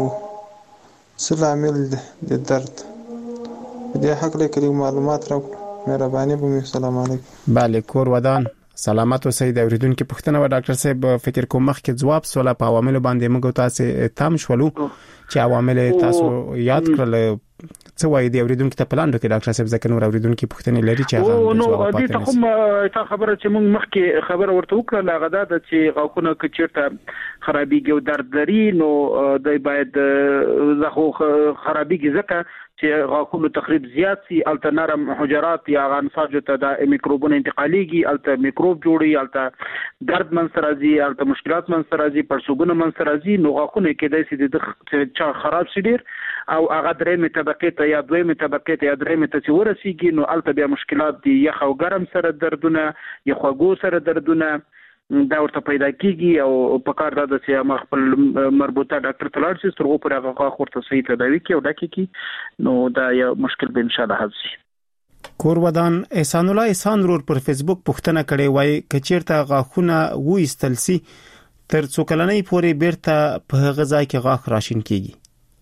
څه عامل د درد دې حق لري معلومات راکړئ مهرباني به. السلام علیکم. بله کور ودان سلامت اوسئ. د اوریدونکو پوښتنه و ډاکټر صاحب فکر کوم مخکې جواب سوال په عوامل باندې موږ تاسو تام شولو چې عوامل تاسو یاد کړل څه وایي د اوریدونکو ته پلاندو کې ډاکټر صاحب ځکه نور اوریدونکو پوښتنې لري چې هغه نو دې ته کوم تا خبره چې موږ مخکې خبره ورته وکړه هغه دا چې غاښونه کې چیرته خرابېږي او درد لري نو د باید زخو خرابېږي ځکه چې غاښونو تخریب زیات سي الته نرم حجرات یا غنساج ته د میکروبونو انتقاليږي الته میکروب جوړي الته درد منځ راځي الته مشکلات منځ راځي پړسوبونه منځ راځي نو غاښونه کې د سې د خراب شي ډیر او هغه درېمه طبقه ته یا دویمه طبقه ته یا درېمه ته ورسیږي نو الته بیا مشکلات دي یخ او ګرم سره دردونه یا خوږو سره دردونه دا ورته پیدا کیږي او په کار ده چې ما خپل مربوطه ډاکټر تلار شي ترغه پر هغه غاښ ورته صحیح تداوي کوي او ډاکي کی نو دا یو مشکل به ان شاء الله حل شي. کور ودان احسان الله احسان رور پر فیسبوک پوښتنه کړې وای کچیرته غاښونه وېستل سي تر څو کلنۍ پورې بیرته په غذا کې غاښ راشین کیږي.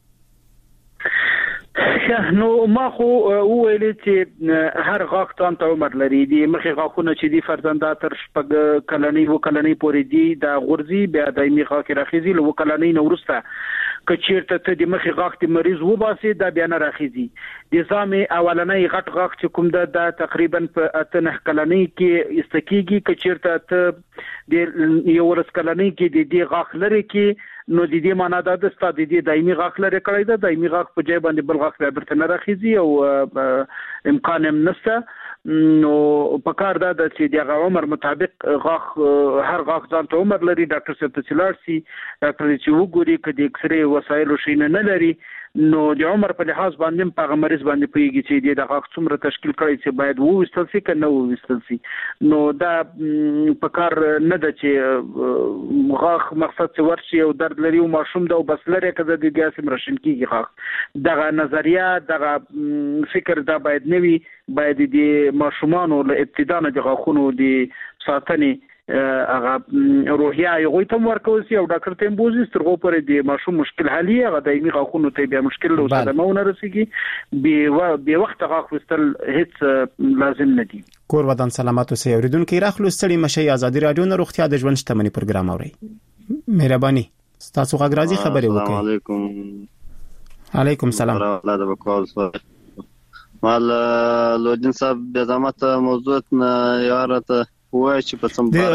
نو ما خو ویل چې هر غاښ ته عمر لري دي مخې غاښونه چې دي فرزنده تر شپږ کلنۍ و کلنۍ پورې دي دا غورځي بیا دایمي غاښ راخیزي لو کلنۍ نو ورسته کچیرته ته د مخې غاښ د مریض وباسي دا بیا نه راخیزي نظام اولنۍ غټ غاښ چې کوم ده تقریبا په 8 کلنۍ کې استکیږي کچیرته ته د یو ورځ کلنۍ کې د دې غاښ لري کې نو د دې معنا دا د ستاسو د دایمي غاښ لري کړی دا دایمي غاښ په ځای باندې بل غاښ برته نه راخیزي او امکان هم نشته نو په کار دا چې د عمر مطابق غاښ هر غاښ ځان ته عمر لري ډاکټر صاحب ته چلار سي ډاکټر چې وګوري کدي اکسرې وسایل شي نه لري نو د عمر په لحاظ باندې په مریض باندې پیږي چې د غاښ څومره تشکیل کړی چې باید وستل شي کنه وستل شي. نو دا په کار نه ده چې غاښ مقصد څه ورشي او درد لري او ماشوم دا بس لري کده د ګاسم راشن کیږي غاښ. دغه نظریه دغه فکر دا باید نوي، باید د ماشومانو له ابتدا نه د غاښونو د ساتنې هغه روحیه یو ته ورکول شي او ډاکټر ته بوزي سترغو پر د ماشوم مشکل حل یې هغه دایمي غاښونو ته بیا مشکل له صدمه ونه رسیږي. به وخت غاښ وستل هیڅ لازم نه دي. کور ودان سلامات اوسئ. اوریدونکو راخلو ستړي مشي. آزادي رادیو نه روغتیا د ژوند شتمنۍ پروګرام اوري. مهرباني تاسو غږ راځي خبرې وکړئ. السلام علیکم. علیکم السلام. الله د وکول مال لودین صاحب د زمات موضوع نه یارته وای چې په سم د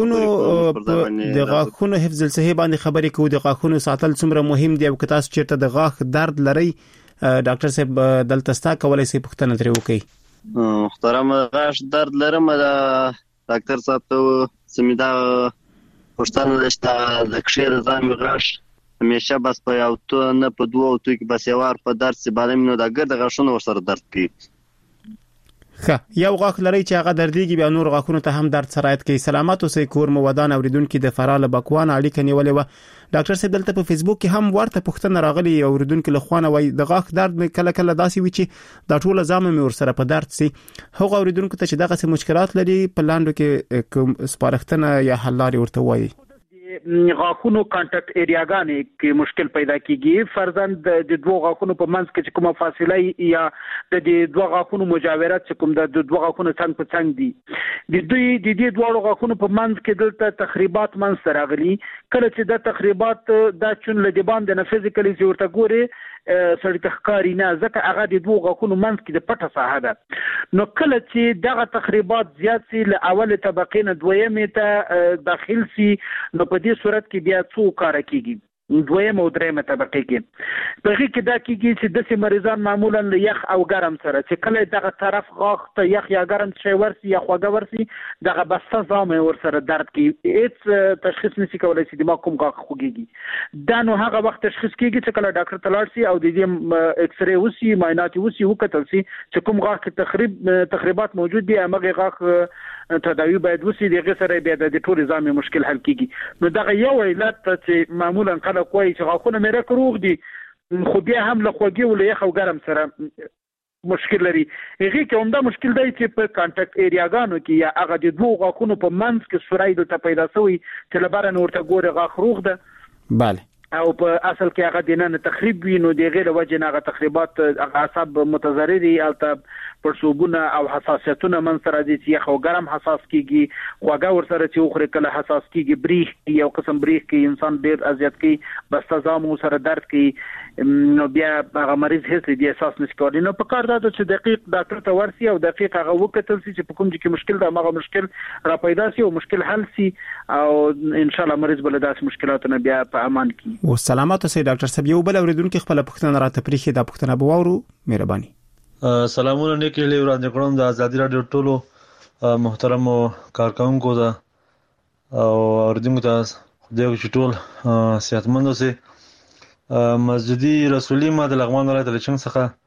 غاښونو حفظ الصحه باندې خبرې کوو. د غاښونو ساتل څومره مهم دی او که تاسو چیرته د غاښ درد لري ډاکټر صاحب دلته ستا کولای شي پوښتنه ترې وکړي. محترم غاښ درد لرم ډاکټر صاحب ته سمیدا پوښتنه دشته د کښې د ځان غاښ همیشه بس په یو تو نه په دوه او تو کې بس یو ور په درد سي باندې نو دا ګرد غاښونو ورسره درد کوي. یو غاښ لري چې هغه درديږي بیا نور غاښونو ته هم درد سرایت کوي. سلامات اوسئ. کور مو ودان اوریدونکو د فراله بکوان اړیکه نیولې و. ډاکټر صاحب دلته په فیسبوک کې هم ورته پوښتنه راغلی اوریدونکو له خوانه وای د غاښ درد مې کله کله داسي وي چې دا ټول ځام مې ورسره په درد سي. هغه اوریدونکو ته چې دغه مشکلات لري په لاندو کې کوم سپارښتنه یا حل لارې ورته وایي. غاښونو کانټاکټ ایریاګانې کې مشکل پیدا کیږي. فرضاً د دوه غاښونو په منځ کې کومه فاصله یا د دوه غاښونو مجاورت چې کوم د دوه غاښونو څنګ په څنګ دي د دې دوه غاښونو په منځ کې دلته تخریبات منځ راغلي. کله چې د تخریبات د چون لدی باندې نه فزیکلی ورته ګوري سړی تخکاری نه ځکه هغه د دوه غاښونو منځ کې د پټه ساحه ده. نو کله چې دغه تخریبات زیات سي له اول طبقې نه دویمه ته داخل سي نو په دې صورت کې بیا څو کار کیږي. دویم او درېمه طبقه کې په هغه کې دا کېږي چې د مریضان معمولا له یخ او ګرم سره چې کله دغه طرف غاښ ته یخ یا ګرم شي ورسي یا خوږه ورسي دغه بسته ځامه ورسره درد کوي. هیڅ تشخیص نشي کولای چې د ما کوم غاښ خوږيږي. دا نو هغه وخت تشخیص کېږي چې کله ډاکټر ته لاړ شي او د دې ایکس ری وسی معاینات وسی وکتل شي چې کوم غاښ کې تخریبات موجود دي هغه غاښ تداوی باید وسی دغه سره بیا د ټول ځامه مشکل حل کیږي. نو دغه یو علت چې معمولا کله کوی چې غاښونه مې راکروغ دي خو بیا هم له خوږي ول یخ او ګرم سره مشکل لري. هغه کې همدا مشکل دی چې په کانټاکټ ایریاګانو کې یا هغه د دوه غاښونو په منځ کې سورای د ته پیدا شوی چې لبره نورته ګوره غاښ روغ ده. bale او په اصل کې هغه دینه تخریب وي نو د غیر وجه نه هغه تخریبات اعصاب متضرري او ته پرسوبونه او حساسیتونه من سره دي چې خو ګرم حساس کیږي خوګه ور سره چې خو کله حساس کیږي بریخ یو قسم بریخ کې انسان ډیر اذیت کوي بس تزامو سره درد کوي. نو بیا هغه مریض هیڅ دې احساس نشي کولای. نو په کار دا چې دقیق ډاکټر ته ورسي او دقیق هغه وکتل شي چې په کوم ځای کې مشکل ده هغه مشکل را پیدا شي او مشکل حل شي او ان شاء الله مریض بل داس مشکلات نه بیا په امان کی. والسلامات اوسئ. ډاکټر صاحب یو بل اوریدونکو خپل پوښتنه راته پریخي دا پوښتنه به وورو. مهرباني. سلامونه نیکه له وړاندې کوم د آزادي رادیو ټولو محترم کارکونکو دا او اوریدونکو ته خدای کو ټول صحتمند اوسئ. مسجدي رسولي ما د لغمان ولایت له چنګ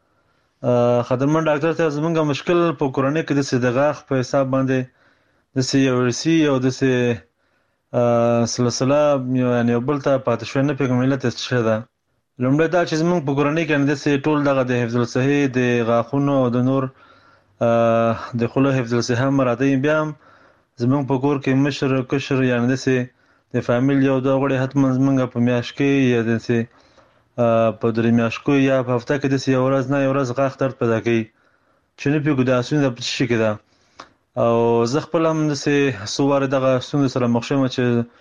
څخه خدمت ډاکټر ته زمونږ مشکل په کورونه کې د صدغاخ په حساب باندې د سی ورسي او د سی سلسله یعنی بل ته پاتې شو نه پیغام ملت څه ده. لومړی دا چې زمونږ په کورونه کې نه د ټول دغه د حفظ الصحه د غاښونو او د نور د خلو حفظ الصحه مرادې بیا زمونږ په کور کې مشر کشر یعنی د سی د فامیل یو د غړي حتم زمونږ په میاش کې یا د سی په درې میاشت کو یا په هفته کې د سی ورځ نه ورځ غاښ درد پیدا کوي چې نه پیګو د اسونه په شي کې ده او زه خپل هم د سی سوار دغه سونه سره مخشمه چې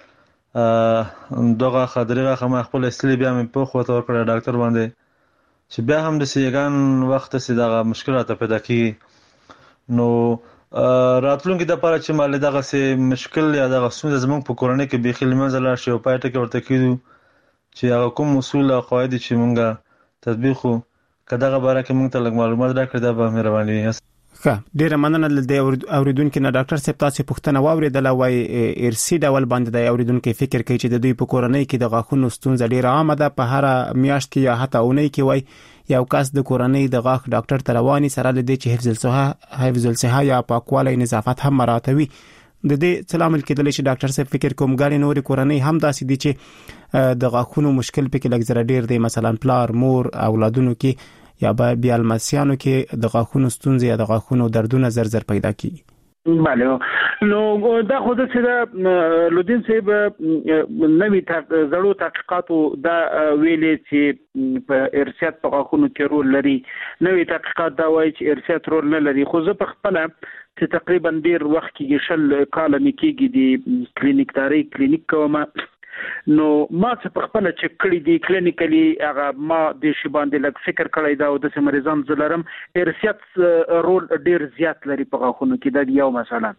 دغه خدريغه خمه خپل استلی بیا مې په خو ته ورکړ ډاکټر باندې چې بیا هم د سیګان وخت سي دغه مشکلات پیدا کیږي. نو راتلونکي د لپاره چې مال دغه سي مشکل یا دغه سونه زمونږ په کورونه کې به خل منځله شي او پاتې کې ورته کیدو چې هغه کوم اصول او قواعد چې مونږه تطبیق کړو کداغه باره کې مونږ ته لږ معلومات راکړئ دا به مهرباني. ډیره مننه د اوریدونکو نه ډاکټر صاحب تاسو پوښتنه واوریدله وای ارسی ډول باندې د اوریدونکو فکر کوي چې د دوی په کورنۍ کې د غاښونو ستونزه ډیره عامه ده په هر میاشت کې یا حتی اونۍ کې وای یو کس د کورنۍ د غاښ ډاکټر ته رواني سره لدی چې حفظ الصحه یا پاکوالی نظافت هم مراعاتوي د دې سلام کېدل چې ډاکټر صاحب فکر کوم غاړي نورې کورنۍ هم داسې دي چې د غاښونو مشکل پکې لږ زره ډیر دی مثلا پلار مور اولادونو کې یا بیا المسیانو کې د غاښونو ستونزې یا د غاښونو دردونه زر پیدا کیږي بله نو دا خو د څه لودین صاحب نوې زړو تحقیقاتو دا ویلې چې په ارشاد په غاښونو کې رول لري نوې تحقیقات دا وایي چې ارشاد رول نه لري خو زه په خپل چې تقریبا ډیر وخت کې شل کال مې کېږي د کلینیک کوم نو ما څه په خپل چې کړی دی کلینیکلی هغه ما د شی باندې لږ فکر کړی دا او د مریضان زلرم ارشاد رول ډیر زیات لري په غاښونو کې دا یو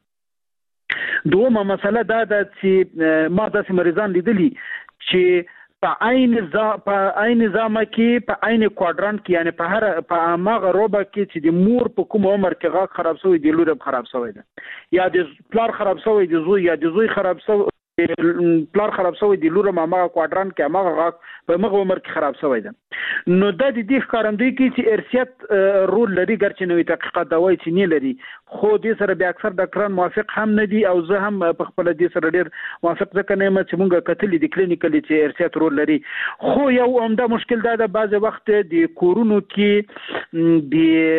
مسله دومره مسله دا ده چې ما د مریضان لیدلی چې په عین نظام کې په عین کوادرانت کې یعنی په هغه روبه کې چې د مور په کوم عمر کې غاښ خراب شوی دی لور خراب شوی دی یا د پلار خراب شوی دی زوی یا د زوی خراب شوی پلار خراب شوی دی لور ما کوادرانت کې هغه غاښ په هغه عمر کې خراب شوی دی نو د دې ښکارندوی کې چې ارشاد رول لري ګرچې نوې تحقیقات دا وایي چې نه لري خو دې سره بیا اکثر ډاکټران موافق هم نه دي او زه هم په خپل دې سره ډیر موافق ځکه نه یم چې مونږ کتلې د کلینیکلی چې ارشاد رول لري خو یو عمده مشکل دا ده بعض وخت د کورونو کې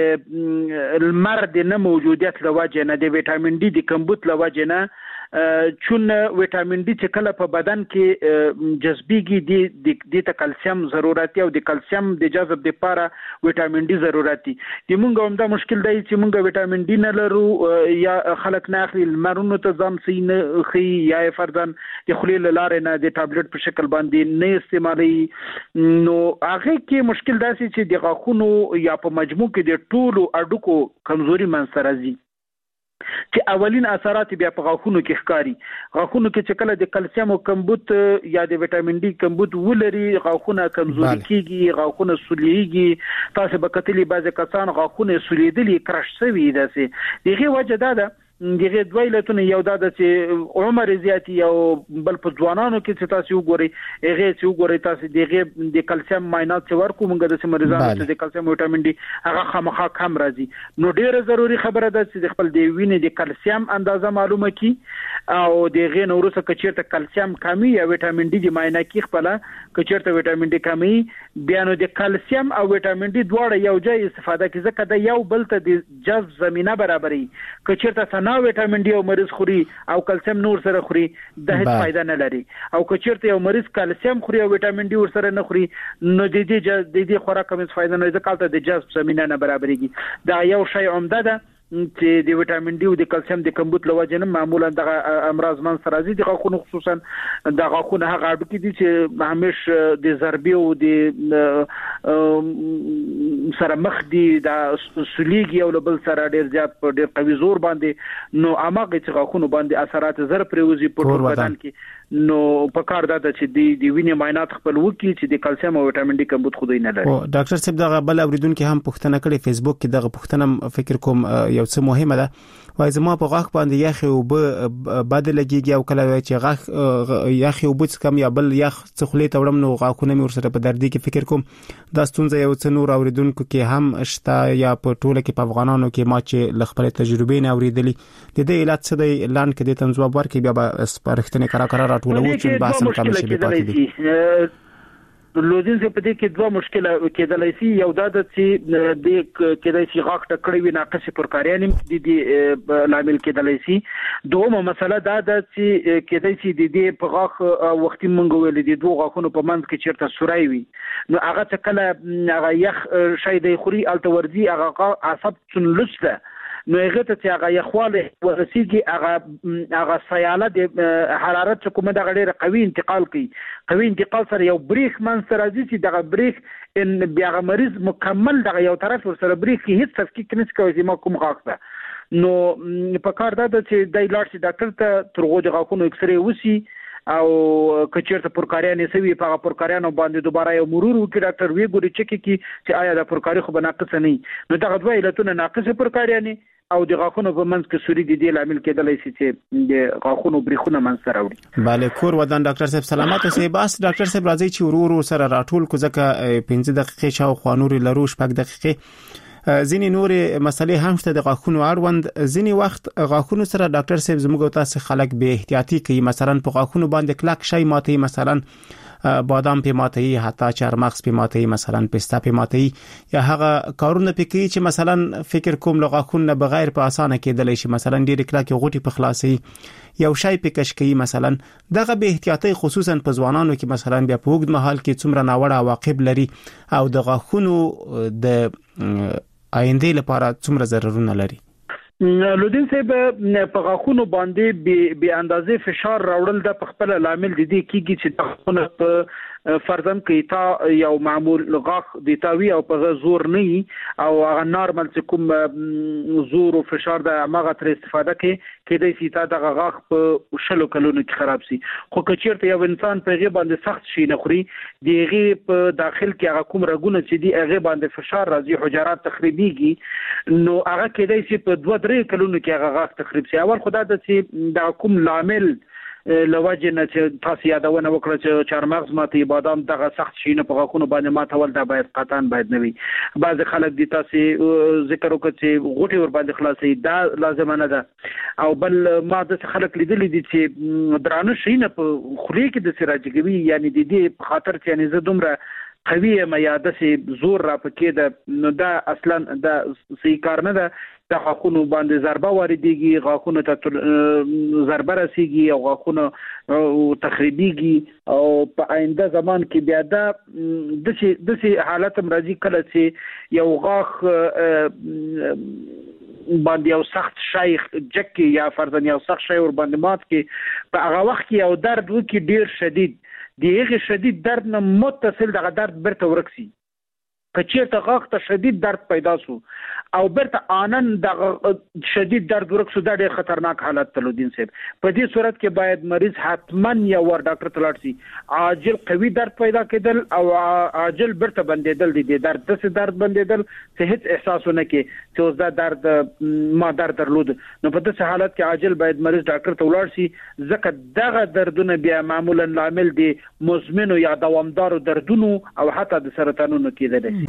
د المر د نه موجودیت لوجه نه د ویټامین ډي د کمبود لوجه نه چون ویټامین ډي چې کله په بدن کې جذبيږي د کلسیم ضرورت او د کلسیم د جذب لپاره ویټامین ډي ضرورت دي د مونږ هم دا مشکل دی چې مونږ ویټامین ډي نه لرو یا خلک نه اخلي لمرونو ته ځم سین خي یا فرضاً د خلیل لارې نه د ټابلیټ په شکل باندې نه استعمالي نو هغه کې مشکل داسي چې د غاښونو یا په مجموع کې د ټولو اډوکو کمزوري منځ راځي چې اولین اثرات بیا په غاښونو کې ښکاری غاښونو کې چې کله د کلسیم او کمبود یا د ویټامین ډي کمبود ولري غاښونه کمزوري کیږي غاښونه سولېږي تاسو به کتلی بعض کسان غاښونه سولېدلي کرش شوي داسې دغه وجه ده دغه دوه علتونه یو دا چې عمر زیاتی او بل په ځوانانو کې چې تاسو وګورئ تاسو دغه د کلسیم معاینات چې ورکو موږ د مریضانو چې د کلسیم ویټامین ډي هغه خامخا کم راځي نو ډیره ضروری خبره ده چې خپل د وینې د کلسیم اندازه معلومه کی او دغه نورسه کچیرته کلسیم کمی یا ویټامین ډي د معاینه کې خپل کچیرته ویټامین ډي کمی بیا نو د کلسیم او ویټامین ډي دواړه یو ځای استفاده کوي ځکه دا یو بل ته د جذب زمينه برابرۍ کچیرته نه ویټامین ډي او مریض خوري او کلسیم نور سره خوري د هیڅ فائدہ نه لري او کچیرته یو مریض کلسیم خوري او ویټامین ډي ور سره نه خوري نو د دې خوراک هم فائدہ نه ځکه د جذب زمينه نه برابرېږي دا یو شی عمده ده چې د ویټامین ډي او د کلسیم د کمبود لوجه نه معمولا د امراض من سره راځي د غاښونو خصوصا د غاښونو هغه اډوکې دي چې همیش د ضربې او د سره مخ دي د سولېږي او بل سره ډیر زیات په ډیر قوي زور باندې نو اماغه چې غاښونو باندې اثرات زر پروزي په ټول بدن کې نو په کار دا چې د وینې معاینات خپل وکړي چې د کلسیم او ویټامین ډي کمبود خو دوی نه لري ډاکټر صاحب دغه بل اوریدونکو هم پوښتنه کړې فیسبوک کې دغه پوښتنه فکر کوم یو څه مهمه ده وای زما په غاښ باندې یخ او بد لګیږي او کله چې غاښ یخ او بوڅ کم یا بل یخ څخلې ته وړم نو غاښونه مې ورسره په دردي کې فکر کوم دا ستونزه یو څه نور اوریدونکو کې هم شته یا په ټوله کې په افغانانو کې ما چې لخپل تجربې نه اوریدلې د دې علت څه دی اعلان کې د تنظیم ورکې بیا سپارښتنه قرار راټولوي چې باسم کم شي به پاتې دي لودین څه په دې کې دوه مشکله کېدلای شي یو دا چې د کېدای شي غاښ ټکړې وي ناقص پرکاریان د لامل کېدلای شي دومره مسله دا ده چې کېدای شي د دې په غاښ وختي مونږ ویل دي دوه غاښونو په منځ کې چیرته سورای وي نو هغه څه کله هغه یخ شي د خوري التورزي هغه عصب څنلوس ده نو هغه ته چې هغه یخواله ورسیږي هغه سیاله د حرارت کومه د غډېره قوي انتقال کوي قوي انتقال سره یو بریک منځ راځي چې دغه بریک ان بیا مریض مکمل دغه یو طرف ور سره بریک هیڅ تفکیک نه کوي چې ما کوم غاښ ده نو په کار دا چې د لاړ شي ډاکټر ته ترغو د غاښونو ایکس رې وسی او کچیرته پرکاریانې سوي په پرکاریانو باندې دوباره یو مرور وکړي ډاکټر وی ګوري چې آیا د پرکاری خو بناقص نه نو دغه دوه علتونه ناقصه پرکاریانې او د غاښونو په منځ کې سوري د دې لامل کېدلای شي چې د غاښونو بریخونه منځ ته راوړي. bale کور ودان ډاکټر صاحب سلامات اوسئ. بس ډاکټر صاحب راځي چې ورو سره راټول کو ځکه 15 دقیقې شاوخوا نور لرو 6 دقیقې ځینې نور مسلې هم شته د غاښونو اړوند. ځینې وخت غاښونو سره ډاکټر صاحب زموږ تاسو خلک به احتیاطي کوي مثلا په غاښونو باندې کلک شي ماتي مثلا بادام په ماتي حتی چارمغز په ماتي مثلا پسته په ماتي یا هغه کارونه پکې چې مثلا فکر کوم لغاخونه بغیر په اسانه کېدلی شي مثلا ډېر کلاکي غوټي په خلاصي یو شی په کشکي مثلا دغه به احتیاطي خصوصا په ځوانانو کې مثلا بیا په وګد محل کې څومره ناوړه عواقب لري او د غاخونو د آینده لپاره څومره ضررونه لري. لودین صاحب په غاښونو باندې به اندازې فشار راوړل د خپل لامل د دې کیږي چې د غاښونو په فرضاً کې تا یو معمول غاښ د تاوی او په زور نه او هغه نارمل چې کوم زور او فشار د هغه تر استفاده کېدای شي تا د غاښ په شلو کلونو کې خراب شي. خو کچیرته یو انسان په غي باندې سخت شي نه خوري دیغه په داخل کې هغه کوم رګونه چې دی هغه باندې فشار راځي حجرات تخریبيږي نو هغه کېدای شي په 2-3 کلونو کې هغه غاښ تخریب شي. اول خدای د چې د کوم لامل لوجه نه چې تاسو یادونه وکړه چې چارمغز ماتي بادام دغه سخت شي نه په غاښونو باندې ماتول دا باید قطعاً باید نه وي. بعض خلک دي تاسو ذکر وکړي چې غوټي ور باندې خلاصي دا لازم نه ده او بل ما د خلک لیدل دي چې درانه شي نه په خولي کې د سراجګوي یعنی د دې خاطر چې یعنی زه دومره قوي مېاده سي زور را پکې ده نو دا اصلا دا صحیح کار نه ده. د غاښونو باندې ضربه واردېږي غاښونو ته ضربه رسیږي او غاښونو تخریبيږي او په آینده زمان کې بیا دا د سي حالت مرضی کله چې یو غاښ باندې یو سخت شیخ جکی یا فرضاً یو سخت شی ور باندې مات کې په هغه وخت کې یو درد وکي ډیر شدید دیغه شدید درد نه متصل دغه درد برته ورکسي کچېته غاښ ته شدید درد پیدا شو او برته آنن د شدید درد ورکسو دا ډېر خطرناک حالت تلودین صاحب. په دې صورت کې باید مریض حتما یو ور ډاکټر ته لاړ شي. عاجل قوي درد پیدا کېدل او عاجل برته بندیدل دي درد د درد بندیدل چې هیڅ احساسونه کې چې اوس دا درد ما درد درلود نو په دې حالت کې عاجل باید مریض ډاکټر ته ولاړ شي ځکه دغه دردونه بیا معمولا لامل دي مزمن یا دوامدار دردونو او حتی د سرطانونو کېدل.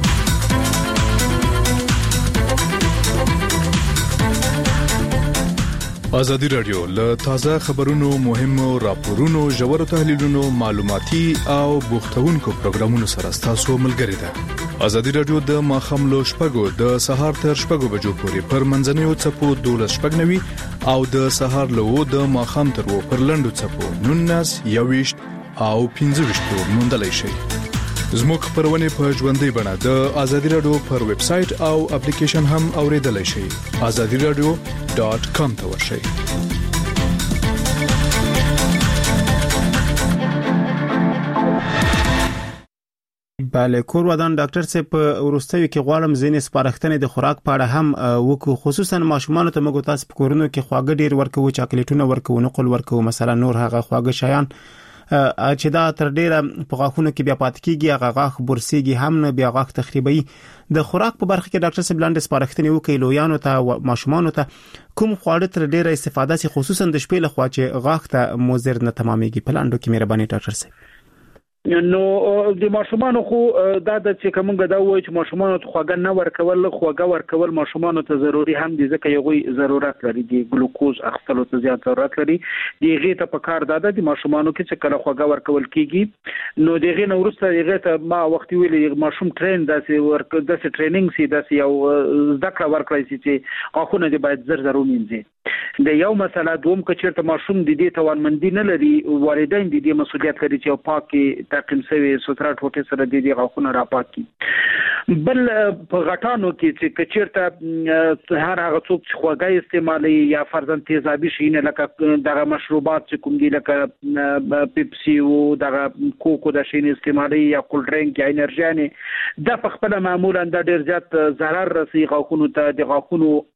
ازادي رادیو له تازه خبرونو مهمو راپورونو ژورو تحلیلونو معلوماتي او بوختونکو پروګرامونو سره تاسو ملګری ده. ازادي رادیو د ماخاملو شپږو د سهار تر شپږو بجو پورې پر منځنوي چپو 12:90 او د سهار له د ماخام تر و پر لندو چپو 19:20 او 15:20 موندلای شي. زموږ خبرونه په ژوندۍ بڼه د ازادي رادیو پر ویب سټ او اپلیکیشن هم اوریدلای شئ. azadiradio.com ته ورشئ. bale کور ودان ډاکټر صاحب ورستوي کې غواړم زینې سپارښتنې د خوراک په اړه هم وکړو خصوصا ماشومان ته موږ تاسو په کورونو کې خواږه ډیر ورکو چاکلیټونه ورکو نقل ورکو مثلا نور هغه خواږه شیان چې دا تر ډیره په غاښونو کې بیا پات کیږي هغه غاښ برسيږي هم نه بیا غاښ تخریبي. د خوراک په برخه کې ډاکټر صاحب لاندې سپارښتنې وکړي لویانو ته ماشومان ته کوم خواړه تر ډیره استفاده سي خصوصا د شپې له خوا چې غاښ ته مضر نه تمامېږي په لاندو کې مهرباني ډاکټر صاحب. نو د ماشومان خو دا د چې کومګه دا وایي چې ماشومان ته خواږه نه ورکول خواږه ورکول ماشومان ته ضروری هم دي ځکه یو ضرورت لري د ګلوکوز اخیستلو ته زیات ضرورت لري دیغه ته په کار داده د ماشومان کې چې کله خواږه ورکول کیږي نو دیغه نو ورسته دیغه ته ما وخت ویلي ماشوم ټرین داسې داسې ټریننګ سي داسې یو ذکر ورکړی چې غاښونه دې باید زر ومینځي. د یو مسله دوم کچرته ماشوم د دې توانمندي نه لري والدین د دې مسؤلیت لري چې پاکي تقیم سوي سترا ټوټه سره د دې غاښونه راپاکي. بل په غټانو کې چې کچرته هر هغه څوک چې خواږه استعمالي یا فرضاً تیزابي شي نه لکه دغه مشروبات چې کوم دي لکه پیپسي او دغه کوکو د شین استعمالي یا کول ډرینګ یا انرژي د په خپل معمولا د ډیر زیات ضرر رسي غاښونو ته د غاښونو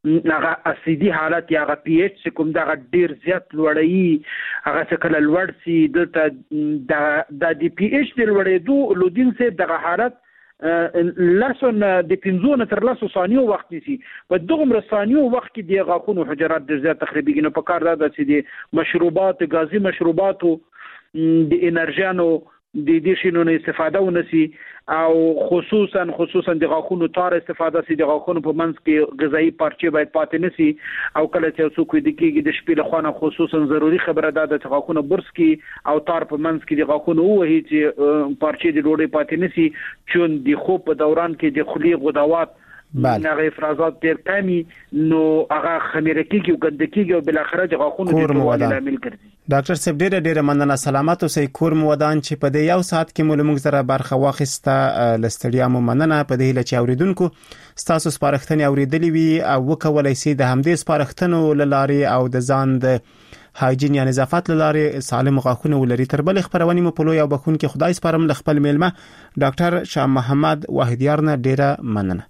هغه اسیدي حالت یا هغه پی ایچ کوم دا ډیر زیات لوړی هغه څه کله لوړ سي د پی ایچ د لوړېدو لودین سه دغه حالت لسن د 15 تر 10 ثانیو وخت نیسي په دغه ثانیو وخت کې د غاښونو حجرات د زیات تخریبي نه په کار ده چې د مشروبات غازي مشروباتو د انرژانو د دې شینو نه استفاده ونسي او خصوصا د غاښونو تار استفاده سي د غاښونو په منځ کې غذایی پارچې باید پاتې نسي او کله چې څوک د کېږي د شپې له خوا خصوصا ضروری خبره ده چې غاښونو برس کې او تار په منځ کې د غاښونو وهي چې پارچې د ډوډۍ پاتې نسي چون د خوب په دوران کې د خلی غدوات هغه افرازات ډېر کمی نو هغه خمیره کېږي او ګندګي او بل اخر د غاښونو د ټولوالي لامل ګرځي. ډاکټر صاحب ډېر مننه سلامات اوسئ. کور مو ودان چې په دې یو ساعت کې مولمږ سره برخه واخیسته لستړیا مو مننه په دې لچ اوریدونکو ستاسو سپارښتنې اوریدلې وي او وکولای شي د همدې سپارښتنو لاري او د ځان د هایجین یا نظافت لاري سالم غاښونه ولري. تر بل خبرونه مو په لوی او بخون کې خدای سپارم ل خپل میلمه ډاکټر شاه محمد واحدیار نه ډېره مننه.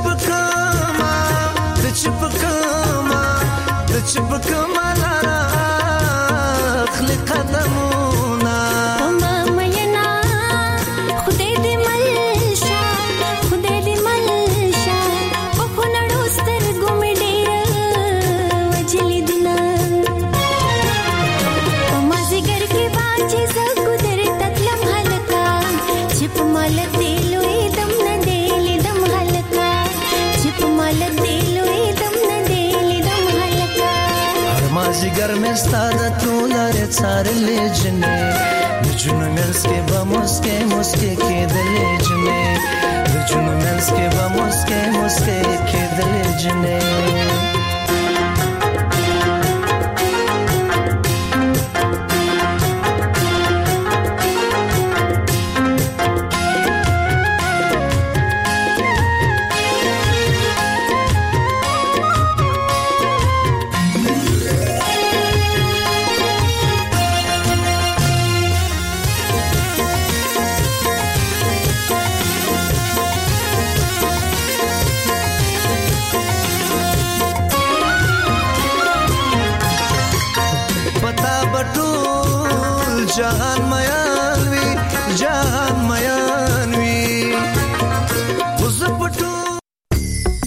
چپکما لارا خلق قدمونا مامینا خدای دې ملشا خدای دې ملشا په خونړو سترګو مې ډېر وجلې دنا په مازیګر کې باندې زګو در تکلم هلکا چې په مال دې لوی دم نه دې لیدم هلکا چې په مال دې لوی دم نه دې لیدم هلکا مازیګر مې ستاده تولاره څارلې جنې د جنو منس کې به مسکې مسکې کېدلې جنې د جنو منس کې به مسکې مسکې کېدلې جنې जहान